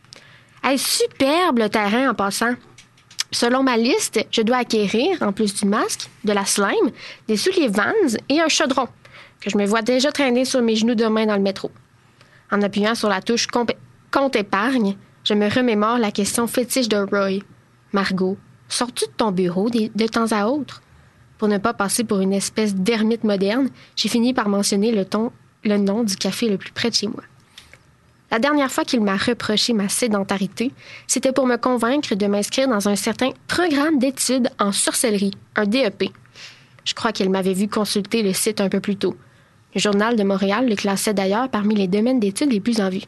Hey, superbe le terrain en passant. Selon ma liste, je dois acquérir, en plus du masque, de la slime, des souliers Vans et un chaudron, que je me vois déjà traîner sur mes genoux demain dans le métro. En appuyant sur la touche comp- compte épargne, je me remémore la question fétiche de Roy. Margot, sors-tu de ton bureau de, de temps à autre? Pour ne pas passer pour une espèce d'ermite moderne, j'ai fini par mentionner le, ton, le nom du café le plus près de chez moi. La dernière fois qu'il m'a reproché ma sédentarité, c'était pour me convaincre de m'inscrire dans un certain programme d'études en sorcellerie, un D E P. Je crois qu'il m'avait vu consulter le site un peu plus tôt. Le Journal de Montréal le classait d'ailleurs parmi les domaines d'études les plus en vue.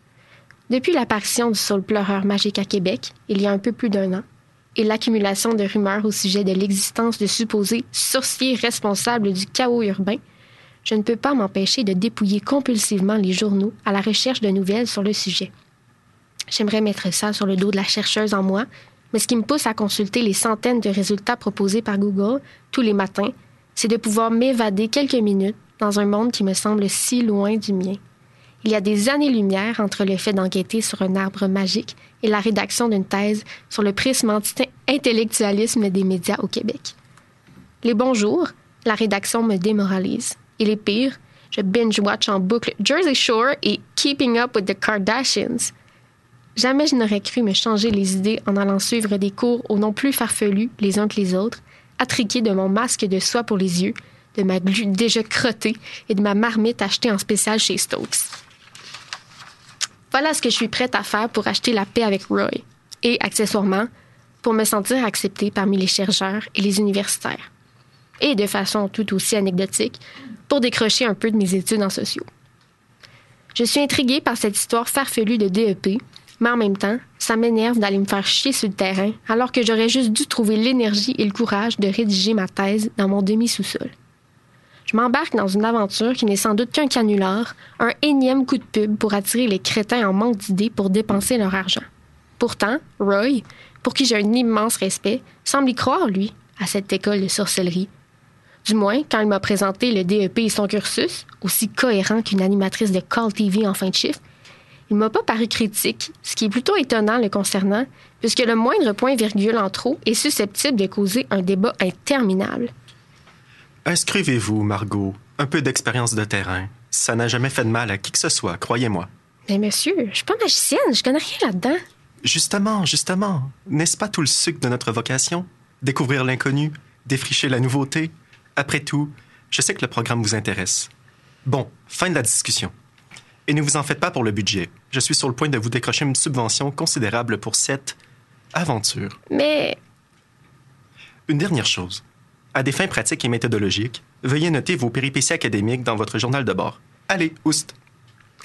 Depuis l'apparition du saule pleureur magique à Québec, il y a un peu plus d'un an, et l'accumulation de rumeurs au sujet de l'existence de supposés sorciers responsables du chaos urbain, je ne peux pas m'empêcher de dépouiller compulsivement les journaux à la recherche de nouvelles sur le sujet. J'aimerais mettre ça sur le dos de la chercheuse en moi, mais ce qui me pousse à consulter les centaines de résultats proposés par Google tous les matins, c'est de pouvoir m'évader quelques minutes dans un monde qui me semble si loin du mien. Il y a des années-lumière entre le fait d'enquêter sur un arbre magique et la rédaction d'une thèse sur le prisme anti-intellectualisme des médias au Québec. Les bons jours, la rédaction me démoralise. Et les pires, je binge-watch en boucle Jersey Shore et Keeping Up with the Kardashians. Jamais je n'aurais cru me changer les idées en allant suivre des cours aux noms plus farfelus les uns que les autres, attriqués de mon masque de soie pour les yeux, de ma glu déjà crottée et de ma marmite achetée en spécial chez Stokes. Voilà ce que je suis prête à faire pour acheter la paix avec Roy. Et, accessoirement, pour me sentir acceptée parmi les chercheurs et les universitaires. Et de façon tout aussi anecdotique, pour décrocher un peu de mes études en sociaux. Je suis intriguée par cette histoire farfelue de D E P, mais en même temps, ça m'énerve d'aller me faire chier sur le terrain alors que j'aurais juste dû trouver l'énergie et le courage de rédiger ma thèse dans mon demi-sous-sol. Je m'embarque dans une aventure qui n'est sans doute qu'un canular, un énième coup de pub pour attirer les crétins en manque d'idées pour dépenser leur argent. Pourtant, Roy, pour qui j'ai un immense respect, semble y croire, lui, à cette école de sorcellerie. Du moins, quand il m'a présenté le D E P et son cursus, aussi cohérent qu'une animatrice de Call T V en fin de chiffre, il m'a pas paru critique, ce qui est plutôt étonnant le concernant, puisque le moindre point-virgule en trop est susceptible de causer un débat interminable. Inscrivez-vous, Margot. Un peu d'expérience de terrain. Ça n'a jamais fait de mal à qui que ce soit, croyez-moi. Mais monsieur, je suis pas magicienne, je connais rien là-dedans. Justement, justement. N'est-ce pas tout le sucre de notre vocation? Découvrir l'inconnu, défricher la nouveauté. Après tout, je sais que le programme vous intéresse. Bon, fin de la discussion. Et ne vous en faites pas pour le budget. Je suis sur le point de vous décrocher une subvention considérable pour cette aventure. Mais... Une dernière chose. À des fins pratiques et méthodologiques, veuillez noter vos péripéties académiques dans votre journal de bord. Allez, oust!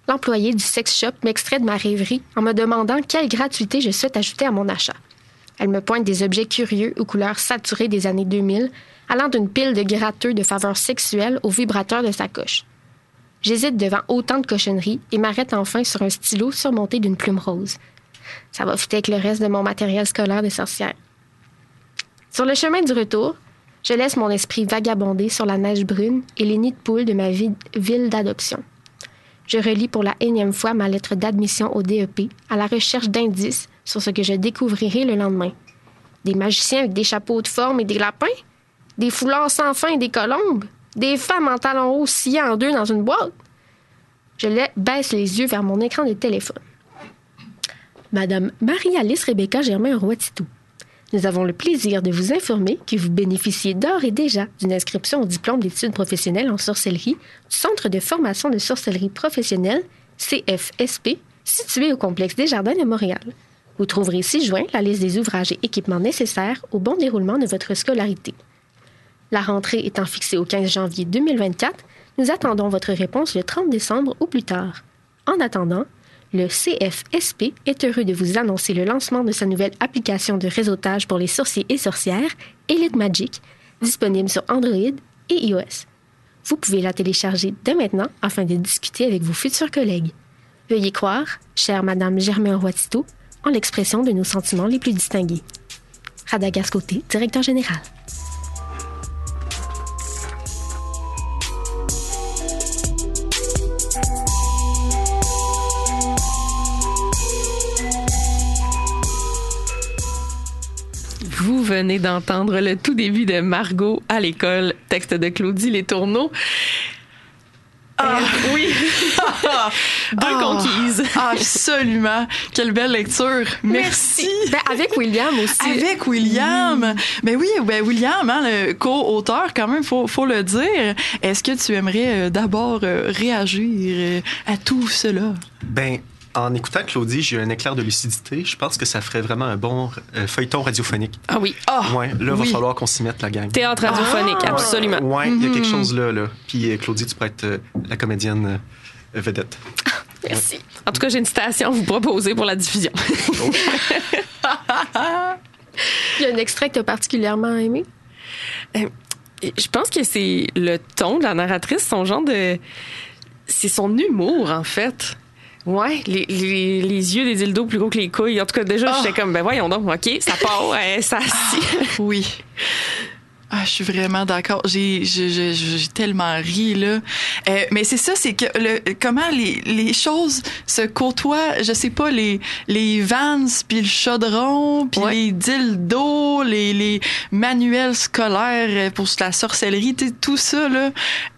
l'employé du sex shop m'extrait de ma rêverie en me demandant quelle gratuité je souhaite ajouter à mon achat. Elle me pointe des objets curieux aux couleurs saturées des années deux mille, allant d'une pile de gratteux de faveurs sexuelles au vibrateur de sa coche. J'hésite devant autant de cochonneries et m'arrête enfin sur un stylo surmonté d'une plume rose. Ça va fitter avec le reste de mon matériel scolaire de sorcière. Sur le chemin du retour, je laisse mon esprit vagabonder sur la neige brune et les nids de poules de ma vi- ville d'adoption. Je relis pour la énième fois ma lettre d'admission au D E P à la recherche d'indices sur ce que je découvrirai le lendemain. Des magiciens avec des chapeaux de forme et des lapins? Des foulards sans fin et des colombes? Des femmes en talons hauts sciées en deux dans une boîte? Je baisse les yeux vers mon écran de téléphone. Madame Marie-Alice Rebecca Germain-Roy-Titou, nous avons le plaisir de vous informer que vous bénéficiez d'ores et déjà d'une inscription au diplôme d'études professionnelles en sorcellerie du Centre de formation de sorcellerie professionnelle, C F S P, situé au complexe Desjardins de Montréal. Vous trouverez ci-joint la liste des ouvrages et équipements nécessaires au bon déroulement de votre scolarité. La rentrée étant fixée au quinze janvier deux mille vingt-quatre, nous attendons votre réponse le trente décembre ou plus tard. En attendant, le C F S P est heureux de vous annoncer le lancement de sa nouvelle application de réseautage pour les sorciers et sorcières, Elite Magic, disponible sur Android et iOS. Vous pouvez la télécharger dès maintenant afin de discuter avec vos futurs collègues. Veuillez croire, chère Madame Germain-Roy-Titou, en l'expression de nos sentiments les plus distingués. Radagast Côté, directeur général. Vous venez d'entendre le tout début de Margot à l'école, texte de Claudie Letourneau. Ah euh, oui, deux oh, conquises. Absolument. Quelle belle lecture. Merci. Merci. Ben, avec William aussi. Avec William. Mmh. Ben oui, ben William, hein, le co-auteur, quand même, faut, faut le dire. Est-ce que tu aimerais euh, d'abord euh, réagir euh, à tout cela? Ben, en écoutant Claudie, j'ai eu un éclair de lucidité. Je pense que ça ferait vraiment un bon euh, feuilleton radiophonique. Ah oui. Oh, ouais, là, il oui. va falloir qu'on s'y mette, la gang. Théâtre radiophonique, ah, absolument. Ouais, il mm-hmm. y a quelque chose là. là. Puis euh, Claudie, tu pourrais être euh, la comédienne euh, vedette. Merci. Ouais. En tout cas, j'ai une citation à vous proposer pour la diffusion. Oh. Il y a un extrait que tu as particulièrement aimé? Euh, je pense que c'est le ton de la narratrice, son genre de... C'est son humour, en fait. Ouais, les, les, les yeux des dildos plus gros que les couilles. En tout cas, déjà, oh. j'étais comme, ben voyons donc, OK, ça part, ouais, ça assis. Ah, oui. Ah, je suis vraiment d'accord. J'ai, j'ai, j'ai, j'ai tellement ri, là. Euh, mais c'est ça, c'est que le, comment les, les choses se côtoient, je sais pas, les, les Vans, puis le chaudron, puis ouais. les dildos, les, les manuels scolaires pour la sorcellerie, tout ça, là.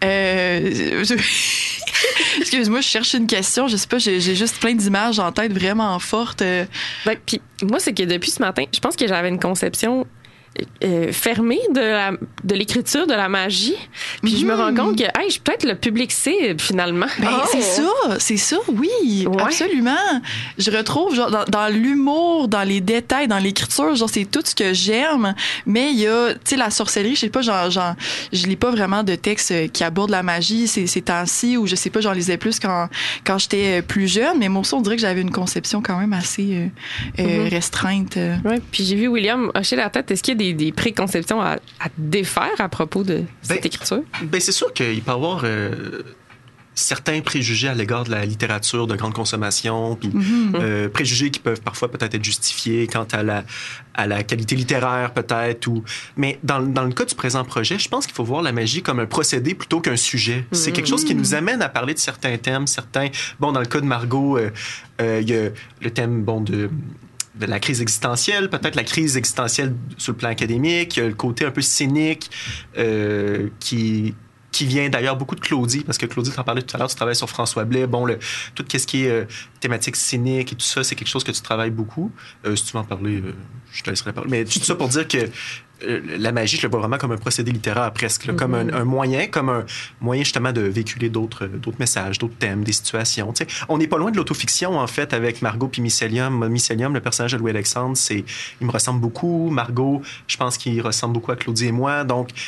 Euh, je... Excuse-moi, je cherche une question. Je sais pas, j'ai, j'ai juste plein d'images en tête vraiment fortes. Euh... Ben, puis moi, c'est que depuis ce matin, je pense que j'avais une conception Euh, fermée de, la, de l'écriture de la magie. Puis mmh. je me rends compte que hey, je peux être le public cible, finalement. Ben, oh. C'est ça, c'est ça, oui, ouais. absolument. Je retrouve genre, dans, dans l'humour, dans les détails, dans l'écriture, genre c'est tout ce que j'aime, mais il y a, tu sais, la sorcellerie, je sais pas, genre, genre, je lis pas vraiment de textes qui abordent la magie ces, ces temps-ci, ou je sais pas, j'en lisais plus quand, quand j'étais plus jeune, mais moi aussi, on dirait que j'avais une conception quand même assez euh, euh, mmh. restreinte. Ouais, puis j'ai vu William hocher la tête. Est-ce qu'il y a des, des préconceptions à, à défaire à propos de cette ben, écriture? Ben c'est sûr qu'il peut y avoir euh, certains préjugés à l'égard de la littérature de grande consommation, puis mm-hmm. euh, préjugés qui peuvent parfois peut-être être justifiés quant à la, à la qualité littéraire peut-être. Ou... Mais dans, dans le cas du présent projet, je pense qu'il faut voir la magie comme un procédé plutôt qu'un sujet. Mm-hmm. C'est quelque chose qui nous amène à parler de certains thèmes, certains... Bon, dans le cas de Margot, il euh, euh, y a le thème, bon, de... de la crise existentielle, peut-être la crise existentielle sur le plan académique, il y a le côté un peu cynique euh, qui, qui vient d'ailleurs beaucoup de Claudie, parce que Claudie, t'en parlais tout à l'heure, tu travailles sur François Blais, bon, le, tout ce qui est euh, thématique cynique et tout ça, c'est quelque chose que tu travailles beaucoup. Euh, si tu veux en parler, euh, je te laisserai parler. Mais tout ça pour dire que euh, la magie, je le vois vraiment comme un procédé littéraire presque, là, mm-hmm. comme un, un moyen, comme un moyen justement de véhiculer d'autres, d'autres messages, d'autres thèmes, des situations. T'sais. On n'est pas loin de l'autofiction, en fait, avec Margot puis Mycelium. Mycelium, le personnage de Louis-Alexandre, c'est, il me ressemble beaucoup. Margot, je pense qu'il ressemble beaucoup à Claudie et moi. Donc,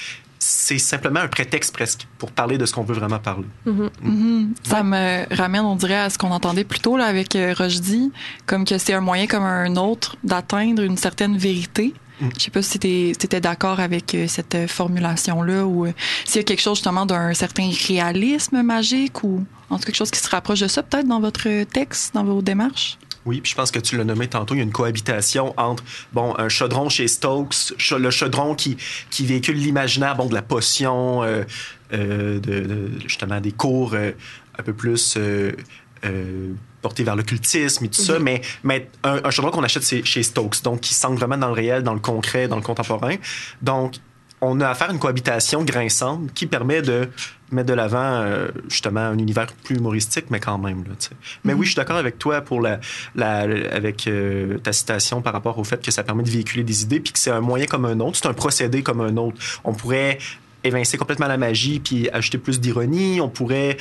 c'est simplement un prétexte presque pour parler de ce qu'on veut vraiment parler. Mm-hmm. Mm-hmm. Ça me ramène, on dirait, à ce qu'on entendait plus tôt là, avec euh, Rochdy, comme que c'est un moyen comme un autre d'atteindre une certaine vérité. Mm. Je sais pas si tu étais d'accord avec euh, cette euh, formulation-là ou euh, s'il y a quelque chose justement d'un certain réalisme magique ou en tout cas quelque chose qui se rapproche de ça peut-être dans votre texte, dans vos démarches. Oui, puis je pense que tu l'as nommé tantôt, il y a une cohabitation entre, bon, un chaudron chez Stokes, le chaudron qui, qui véhicule l'imaginaire, bon, de la potion, euh, euh, de, de, justement, des cours euh, un peu plus euh, euh, portés vers l'occultisme et tout mm-hmm. ça, mais, mais un, un chaudron qu'on achète chez, chez Stokes, donc qui s'ancre vraiment dans le réel, dans le concret, dans le contemporain. Donc, on a affaire à une cohabitation grinçante qui permet de mettre de l'avant, euh, justement, un univers plus humoristique, mais quand même. Là, mais mm-hmm. oui, je suis d'accord avec toi pour la, la, avec euh, ta citation par rapport au fait que ça permet de véhiculer des idées puis que c'est un moyen comme un autre, c'est un procédé comme un autre. On pourrait évincer complètement la magie puis ajouter plus d'ironie. On pourrait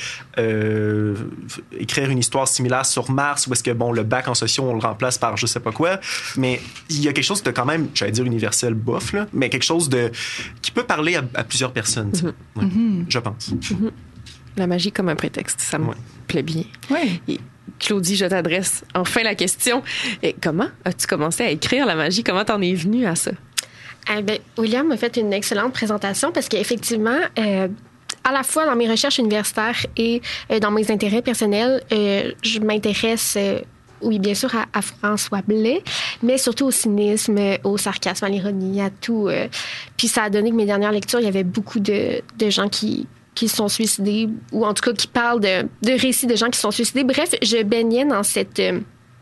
euh, écrire une histoire similaire sur Mars où est-ce que, bon, le bac en sociaux, on le remplace par je sais pas quoi. Mais il y a quelque chose de quand même, j'allais dire universel bof, là, mais quelque chose de qui peut parler à, à plusieurs personnes, mm-hmm. ouais, mm-hmm. je pense. Mm-hmm. La magie comme un prétexte, ça me ouais. plaît bien. Oui. Et Claudie, je t'adresse enfin la question. Et comment as-tu commencé à écrire la magie? Comment t'en es venue à ça? Eh bien, William m'a fait une excellente présentation parce qu'effectivement, euh, à la fois dans mes recherches universitaires et euh, dans mes intérêts personnels, euh, je m'intéresse, euh, oui, bien sûr, à, à François Blais, mais surtout au cynisme, au sarcasme, à l'ironie, à tout. Euh, puis ça a donné que mes dernières lectures, il y avait beaucoup de, de gens qui... qui se sont suicidés, ou en tout cas qui parlent de, de récits de gens qui se sont suicidés. Bref, je baignais dans cette... Euh,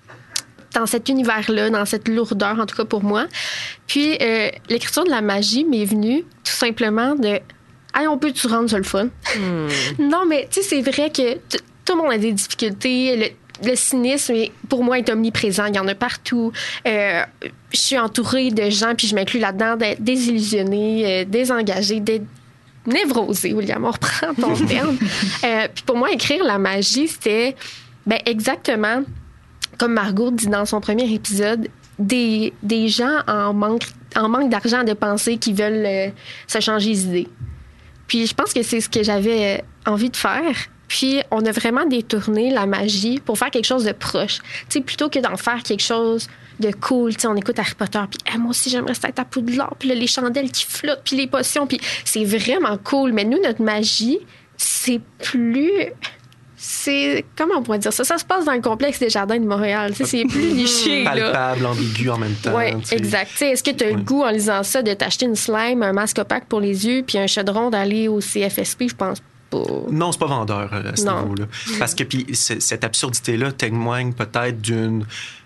dans cet univers-là, dans cette lourdeur, en tout cas pour moi. Puis, euh, l'écriture de la magie m'est venue tout simplement de « Hey, on peut-tu rendre ça le fun? Mm. » Non, mais tu sais, c'est vrai que t- tout le monde a des difficultés. Le, le cynisme, pour moi, est omniprésent. Il y en a partout. Euh, je suis entourée de gens, puis je m'inclus là-dedans, d'être désillusionnés, euh, désengagés, d'être névrosés, William, on reprend ton terme. Euh, puis pour moi, écrire la magie, c'était ben, exactement... comme Margot dit dans son premier épisode, des, des gens en manque, en manque d'argent à dépenser qui veulent euh, se changer les idées. Puis je pense que c'est ce que j'avais envie de faire. Puis on a vraiment détourné la magie pour faire quelque chose de proche. Tu sais, plutôt que d'en faire quelque chose de cool. Tu sais, on écoute Harry Potter, puis hey, moi aussi j'aimerais être à Poudlard, puis là, les chandelles qui flottent, puis les potions, puis c'est vraiment cool. Mais nous, notre magie, c'est plus... C'est... Comment on pourrait dire ça? Ça se passe dans le complexe des Jardins de Montréal. Tu sais, c'est plus liché. Palpable, ambigu en même temps. Oui, exact. Tu sais, est-ce que tu as ouais. le goût, en lisant ça, de t'acheter une slime, un masque opaque pour les yeux, puis un chaudron d'aller au C F S P? Je pense pas. Non, c'est pas vendeur à ce non. niveau-là. Parce que puis cette absurdité-là témoigne peut-être d'une...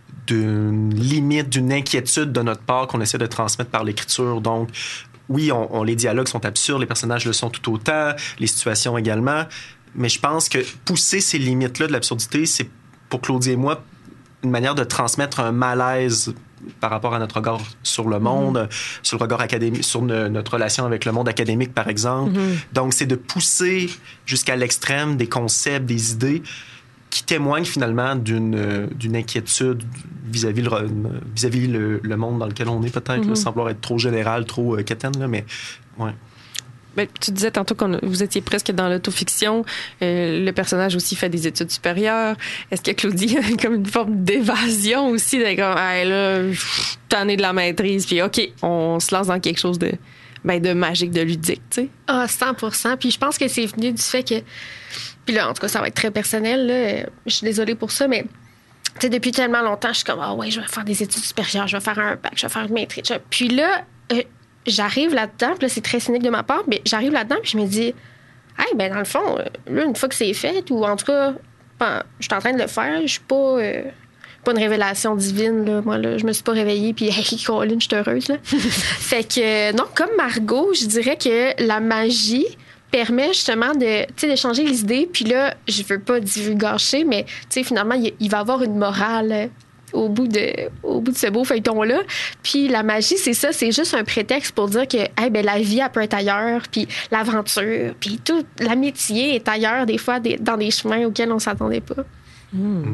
d'une limite, d'une inquiétude de notre part qu'on essaie de transmettre par l'écriture. Donc, oui, on, on, les dialogues sont absurdes, les personnages le sont tout autant, les situations également. Mais je pense que pousser ces limites-là de l'absurdité, c'est pour Claudie et moi une manière de transmettre un malaise par rapport à notre regard sur le monde, mmh. sur le regard académique, sur ne, notre relation avec le monde académique, par exemple. Mmh. Donc, c'est de pousser jusqu'à l'extrême des concepts, des idées qui témoignent finalement d'une, d'une inquiétude vis-à-vis, le, vis-à-vis le, le monde dans lequel on est, peut-être, mmh. là, sans vouloir être trop général, trop euh, quétaine, là, mais ouais. Ben, tu disais tantôt que vous étiez presque dans l'autofiction. Euh, le personnage aussi fait des études supérieures. Est-ce que Claudie a comme une forme d'évasion aussi, d'être comme, hey, là, t'en es de la maîtrise, puis OK, on se lance dans quelque chose de, ben, de magique, de ludique, tu sais? Ah, cent pour cent. Puis je pense que c'est venu du fait que... Puis là, en tout cas, ça va être très personnel, là. Je suis désolée pour ça, mais... Tu sais, depuis tellement longtemps, je suis comme, ah ouais, je vais faire des études supérieures, je vais faire un bac, je vais faire une maîtrise. Puis là... Euh, j'arrive là-dedans, puis là, c'est très cynique de ma part, mais j'arrive là-dedans, puis je me dis, hey, ben dans le fond, là, une fois que c'est fait, ou en tout cas, ben, je suis en train de le faire, je suis pas, euh, pas une révélation divine, là. Moi, là, je me suis pas réveillée, puis hey, Colin, je suis heureuse, là. Fait que, non, comme Margot, je dirais que la magie permet justement de, tu sais, de changer les idées, puis là, je veux pas divulgacher, mais, tu sais, finalement, il, il va y avoir une morale au bout de au bout de ce beau feuilleton-là. Puis la magie, c'est ça, c'est juste un prétexte pour dire que hey, ben, la vie, elle peut être ailleurs, puis l'aventure, puis tout, l'amitié est ailleurs, des fois, des, dans des chemins auxquels on s'attendait pas. Mmh.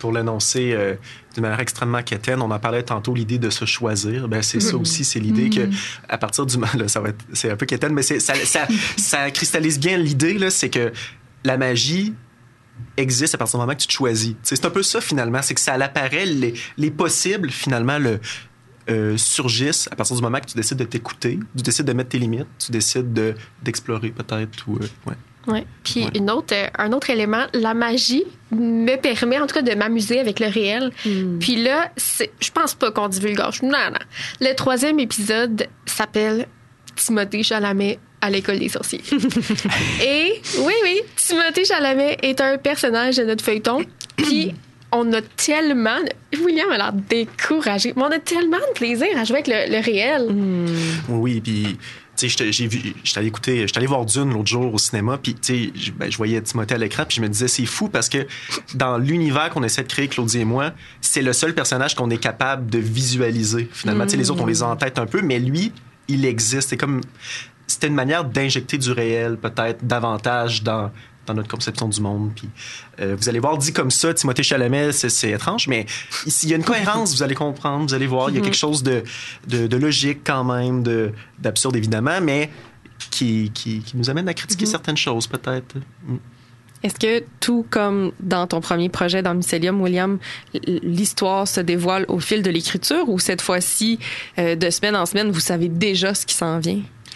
pour l'énoncer euh, d'une manière extrêmement quétaine, on en parlait tantôt, l'idée de se choisir. Ben, c'est mm-hmm. ça aussi, c'est l'idée mm-hmm. que à partir du là, ça va être, c'est un peu quétaine, mais c'est, ça, ça, ça cristallise bien l'idée, là, c'est que la magie existe à partir du moment que tu te choisis. T'sais, c'est un peu ça, finalement, c'est que ça apparaît, les, les possibles, finalement, le, euh, surgissent à partir du moment que tu décides de t'écouter, tu décides de mettre tes limites, tu décides de, d'explorer peut-être, ou... Euh, ouais. Oui. Puis Ouais. une autre, euh, un autre élément, la magie me permet en tout cas de m'amuser avec le réel. Mm. Puis là, c'est, je pense pas qu'on divulgare. Non, non. Le troisième épisode s'appelle Timothée Chalamet à l'école des sorciers. Et oui, oui, Timothée Chalamet est un personnage de notre feuilleton. Puis on a tellement... William a l'air découragé, mais on a tellement de plaisir à jouer avec le, le réel. Mm. Oui, puis... Tu sais, j'ai vu, j'étais allé écouter, j'étais allé voir Dune l'autre jour au cinéma, puis tu sais, ben, je voyais Timothée à l'écran, puis je me disais, c'est fou parce que dans l'univers qu'on essaie de créer, Claudie et moi, c'est le seul personnage qu'on est capable de visualiser. Finalement, mm. tu sais, les autres, on les a en tête un peu, mais lui, il existe. C'est comme, c'était une manière d'injecter du réel, peut-être davantage dans dans notre conception du monde. Puis, euh, vous allez voir, dit comme ça, Timothée Chalamet, c'est, c'est étrange, mais ici, il y a une cohérence, vous allez comprendre, vous allez voir, il y a quelque chose de, de, de logique quand même, de, d'absurde évidemment, mais qui, qui, qui nous amène à critiquer mm-hmm. certaines choses, peut-être. Mm. Est-ce que, tout comme dans ton premier projet dans Mycélium, William, l'histoire se dévoile au fil de l'écriture, ou cette fois-ci, euh, de semaine en semaine, vous savez déjà ce qui s'en vient?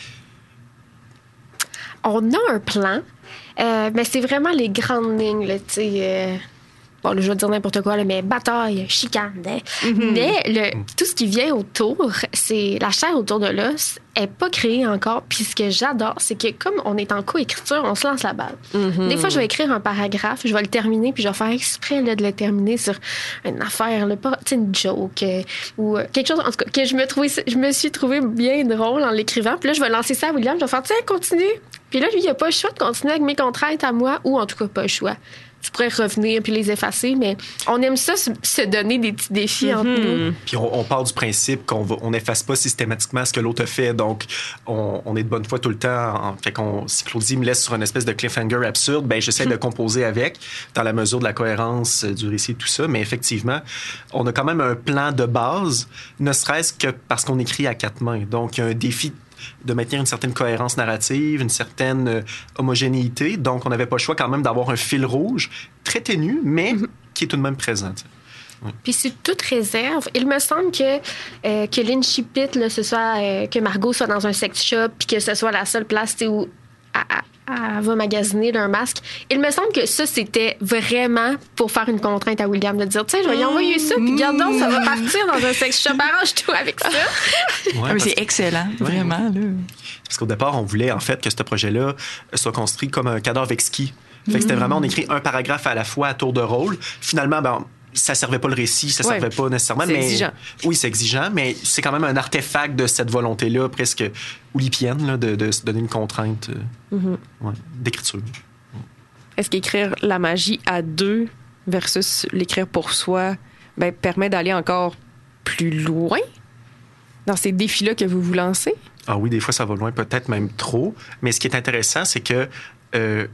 On a un plan. Euh, mais c'est vraiment les grandes lignes, tu sais. Euh, bon, là, je vais dire n'importe quoi, là, mais bataille, chicane. Hein? Mm-hmm. Mais le, tout ce qui vient autour, c'est la chair autour de l'os, n'est pas créée encore. Puis ce que j'adore, c'est que comme on est en co-écriture, on se lance la balle. Mm-hmm. Des fois, je vais écrire un paragraphe, je vais le terminer, puis je vais faire exprès là, de le terminer sur une affaire, là, pas une joke euh, ou euh, quelque chose, en tout cas, que je me, trouvais, je me suis trouvé bien drôle en l'écrivant. Puis là, je vais lancer ça à William, je vais faire, tiens, continue. Puis là, lui, il n'a pas le choix de continuer avec mes contraintes à moi, ou en tout cas, pas le choix. Tu pourrais revenir puis les effacer, mais on aime ça, se, se donner des petits défis mm-hmm. entre nous. Puis on, on part du principe qu'on va, on n'efface pas systématiquement ce que l'autre a fait, donc on, on est de bonne foi tout le temps. En, fait qu'on, si Claudie me laisse sur une espèce de cliffhanger absurde, ben j'essaie mm-hmm. de composer avec, dans la mesure de la cohérence du récit et tout ça, mais effectivement, on a quand même un plan de base, ne serait-ce que parce qu'on écrit à quatre mains. Donc il y a un défi de maintenir une certaine cohérence narrative, une certaine euh, homogénéité. Donc, on n'avait pas le choix quand même d'avoir un fil rouge très ténu, mais mm-hmm. qui est tout de même présent. Ouais. Puis c'est toute réserve. Il me semble que, euh, que l'incipit, là, ce soit euh, que Margot soit dans un sex shop puis que ce soit la seule place où elle va magasiner d'un masque. Il me semble que ça, c'était vraiment pour faire une contrainte à William de dire, tiens, je vais y envoyer ça, puis regarde donc, ça va partir dans un sex shop. Arrange-toi avec ça. Ouais, ah, mais c'est excellent, ouais, vraiment. Là. Parce qu'au départ, on voulait en fait que ce projet-là soit construit comme un cadavre exquis. Fait que c'était vraiment, on écrit un paragraphe à la fois à tour de rôle. Finalement, ben, ça servait pas le récit, ça ouais, servait pas nécessairement. C'est mais exigeant. Oui, c'est exigeant, mais c'est quand même un artefact de cette volonté-là, presque oulipienne, là, de, de se donner une contrainte euh, mm-hmm. ouais, d'écriture. Est-ce qu'écrire la magie à deux versus l'écrire pour soi ben, permet d'aller encore plus loin dans ces défis-là que vous vous lancez? Ah oui, des fois, ça va loin, peut-être même trop. Mais ce qui est intéressant, c'est que euh,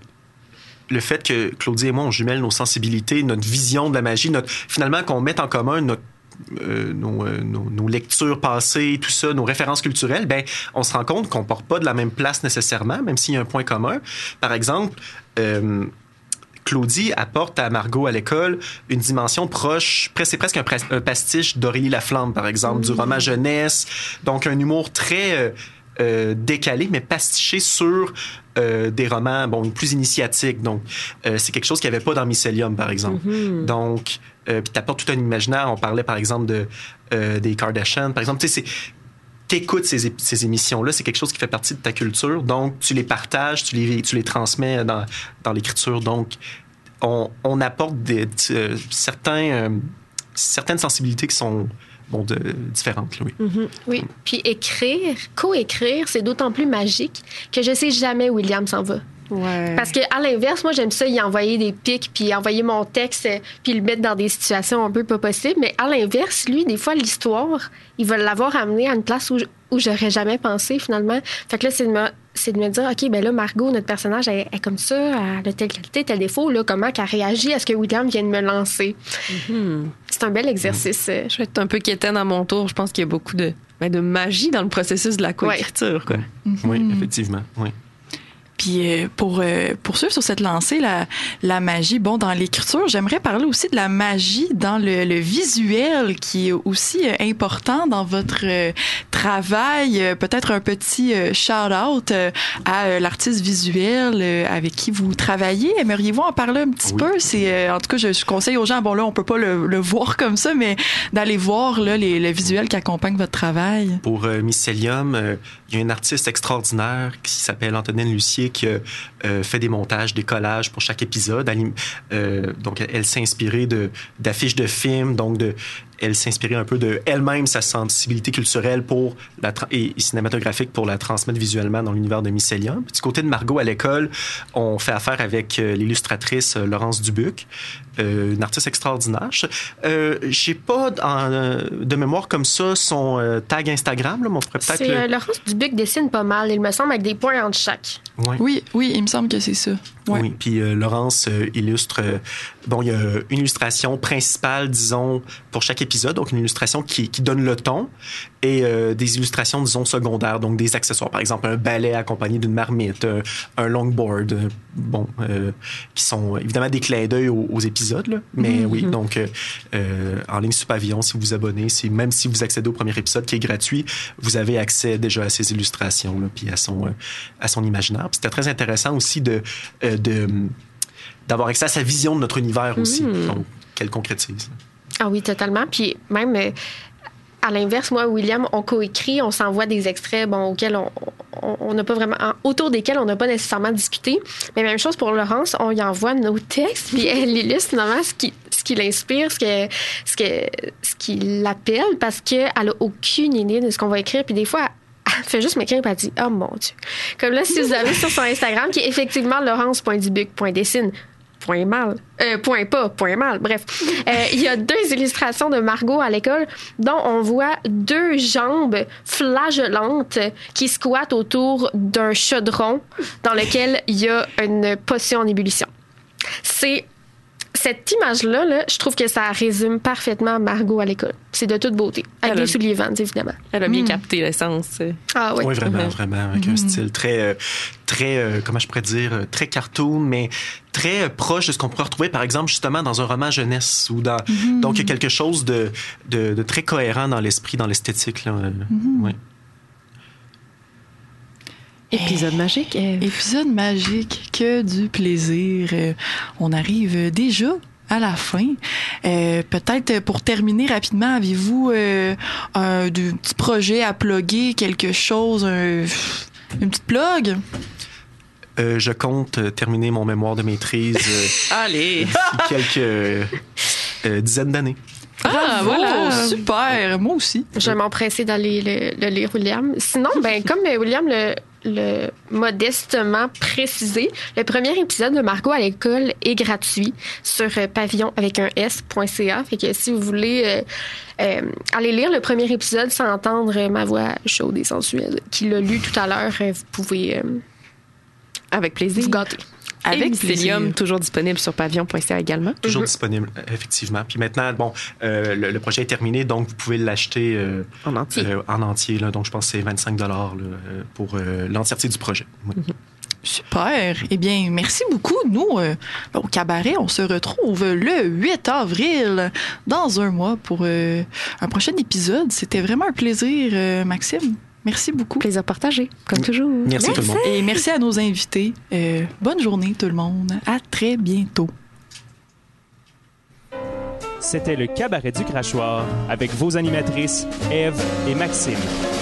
le fait que Claudie et moi, on jumelle nos sensibilités, notre vision de la magie, notre, finalement, qu'on mette en commun notre, euh, nos, euh, nos, nos lectures passées, tout ça, nos références culturelles, ben, on se rend compte qu'on ne porte pas de la même place nécessairement, même s'il y a un point commun. Par exemple, euh, Claudie apporte à Margot à l'école une dimension proche, c'est presque un, un pastiche d'Aurélie Laflamme, par exemple, mmh. du roman jeunesse. Donc, un humour très euh, euh, décalé, mais pastiché sur euh, des romans bon, plus initiatiques. Donc, euh, c'est quelque chose qu'il n'y avait pas dans Mycélium, par exemple. Mmh. Donc, euh, puis t'apportes tout un imaginaire. On parlait, par exemple, de, euh, des Kardashians, par exemple. Tu sais, c'est... T'écoutes ces, é- ces émissions-là, c'est quelque chose qui fait partie de ta culture, donc tu les partages, tu les, tu les transmets dans, dans l'écriture. Donc, on, on apporte des, euh, certains, euh, certaines sensibilités qui sont bon, de, différentes. Là, oui. Mm-hmm. Oui. Puis écrire, co-écrire, c'est d'autant plus magique que je sais jamais où William s'en va. Ouais. Parce qu'à l'inverse, moi, j'aime ça, y envoyer des pics, puis envoyer mon texte, puis le mettre dans des situations un peu pas possibles. Mais à l'inverse, lui, des fois, l'histoire, il va l'avoir amené à une place où, où j'aurais jamais pensé, finalement. Fait que là, c'est, c'est de me dire, OK, ben là, Margot, notre personnage, elle est comme ça, elle a telle qualité, tel défaut, là, comment qu'elle réagit à ce que William vient de me lancer. Mm-hmm. C'est un bel exercice. Mm-hmm. Je vais être un peu quétaine à mon tour. Je pense qu'il y a beaucoup de, ben, de magie dans le processus de la coécriture. Quoi. Mm-hmm. Oui, effectivement, oui. Puis euh, pour euh, poursuivre sur cette lancée, la, la magie, bon, dans l'écriture, j'aimerais parler aussi de la magie dans le, le visuel qui est aussi euh, important dans votre euh, travail. Euh, peut-être un petit euh, shout-out euh, à euh, l'artiste visuel euh, avec qui vous travaillez. Aimeriez-vous en parler un petit oui. peu? C'est, euh, en tout cas, je, je conseille aux gens, bon là, on peut pas le, le voir comme ça, mais d'aller voir là, les, le visuel qui accompagne votre travail. Pour euh, Mycelium, euh, il y a une artiste extraordinaire qui s'appelle Antonine Lucier qui a euh, fait des montages, des collages pour chaque épisode. Elle, euh, donc, elle s'est inspirée de, d'affiches de films, donc de, elle s'est inspirée un peu de elle-même, sa sensibilité culturelle pour la tra- et, et cinématographique pour la transmettre visuellement dans l'univers de Mycelium. Puis, du côté de Margot à l'école, on fait affaire avec euh, l'illustratrice euh, Laurence Dubuc, euh, une artiste extraordinaire. Euh, j'ai pas en, euh, de mémoire comme ça son euh, tag Instagram, là, mais on pourrait peut-être... C'est, le... euh, Laurence Dubuc dessine pas mal, il me semble, avec des points entre chaque. Ouais. Oui, oui, il me semble que c'est ça. Ouais. Oui, puis euh, Laurence euh, illustre... Euh, bon, il y a une illustration principale, disons, pour chaque épisode, donc une illustration qui, qui donne le ton, et euh, des illustrations, disons, secondaires, donc des accessoires. Par exemple, un balai accompagné d'une marmite, un, un longboard, euh, bon, euh, qui sont évidemment des clins d'œil aux, aux épisodes, là. Mais mm-hmm. oui, donc, euh, euh, en ligne sur Pavillon, si vous vous abonnez, si, même si vous accédez au premier épisode qui est gratuit, vous avez accès déjà à ces illustrations, là, puis à son, euh, à son imaginaire. Puis c'était très intéressant aussi de... Euh, de d'avoir accès à sa vision de notre univers aussi, mmh. donc qu'elle concrétise. Ah oui, totalement. Puis même, euh, à l'inverse, moi, William, on coécrit, on s'envoie des extraits bon, auxquels on n'a pas vraiment... En, autour desquels on n'a pas nécessairement discuté. Mais même chose pour Laurence, on y envoie nos textes, puis elle illustre finalement ce qui, ce qui l'inspire, ce, que, ce, que, ce qui l'appelle, parce qu'elle n'a aucune idée de ce qu'on va écrire. Puis des fois, elle fait juste m'écrire et elle dit « Oh mon Dieu! » Comme là, si vous avez sur son Instagram, qui est effectivement laurence point dubuc point dessine, point mal, euh, point pas, point mal, bref. Euh, il y a deux illustrations de Margot à l'école dont on voit deux jambes flageolantes qui squattent autour d'un chaudron dans lequel il y a une potion en ébullition. C'est cette image-là, là, je trouve que ça résume parfaitement Margot à l'école. C'est de toute beauté. Avec les souliers Vans, évidemment. Elle a bien mmh. capté l'essence. Ah oui. Oui, vraiment, mmh. vraiment. Avec mmh. un style très, euh, très euh, comment je pourrais dire, euh, très cartoon, mais très euh, proche de ce qu'on pourrait retrouver, par exemple, justement, dans un roman jeunesse. Ou dans... mmh. Donc, il y a quelque chose de, de, de très cohérent dans l'esprit, dans l'esthétique. Là. Mmh. Oui. Épisode magique. Épisode magique, que du plaisir. Euh, on arrive déjà à la fin. Euh, peut-être pour terminer rapidement, avez-vous euh, un, un petit projet à plugger, quelque chose, un, une petite plug? Euh, je compte euh, terminer mon mémoire de maîtrise euh, Allez. d'ici quelques euh, euh, dizaines d'années. Ah, Bravo, voilà. Super. Moi aussi. Je vais m'empresser d'aller le, le lire, William. Sinon, ben, comme William le, le modestement précisé, le premier épisode de Margot à l'école est gratuit sur pavillon avec un s.ca. Fait que si vous voulez euh, euh, aller lire le premier épisode sans entendre ma voix chaude et sensuelle qui l'a lu tout à l'heure, vous pouvez euh, avec plaisir vous gâter. Avec Mycelium, toujours disponible sur pavillon point c a également. Toujours Mm-hmm. disponible, effectivement. Puis maintenant, bon, euh, le, le projet est terminé, donc vous pouvez l'acheter euh, en entier. Euh, en entier là, donc, je pense que c'est vingt-cinq dollars là, pour euh, l'entièreté du projet. Oui. Mm-hmm. Super. Eh bien, merci beaucoup. Nous, euh, au Cabaret, on se retrouve le huit avril, dans un mois, pour euh, un prochain épisode. C'était vraiment un plaisir, euh, Maxime. Merci beaucoup. Plaisir partagé, comme toujours. Merci, merci tout le monde. Et merci à nos invités. Euh, bonne journée tout le monde. À très bientôt. C'était le Cabaret du Crachoir avec vos animatrices Ève et Maxime.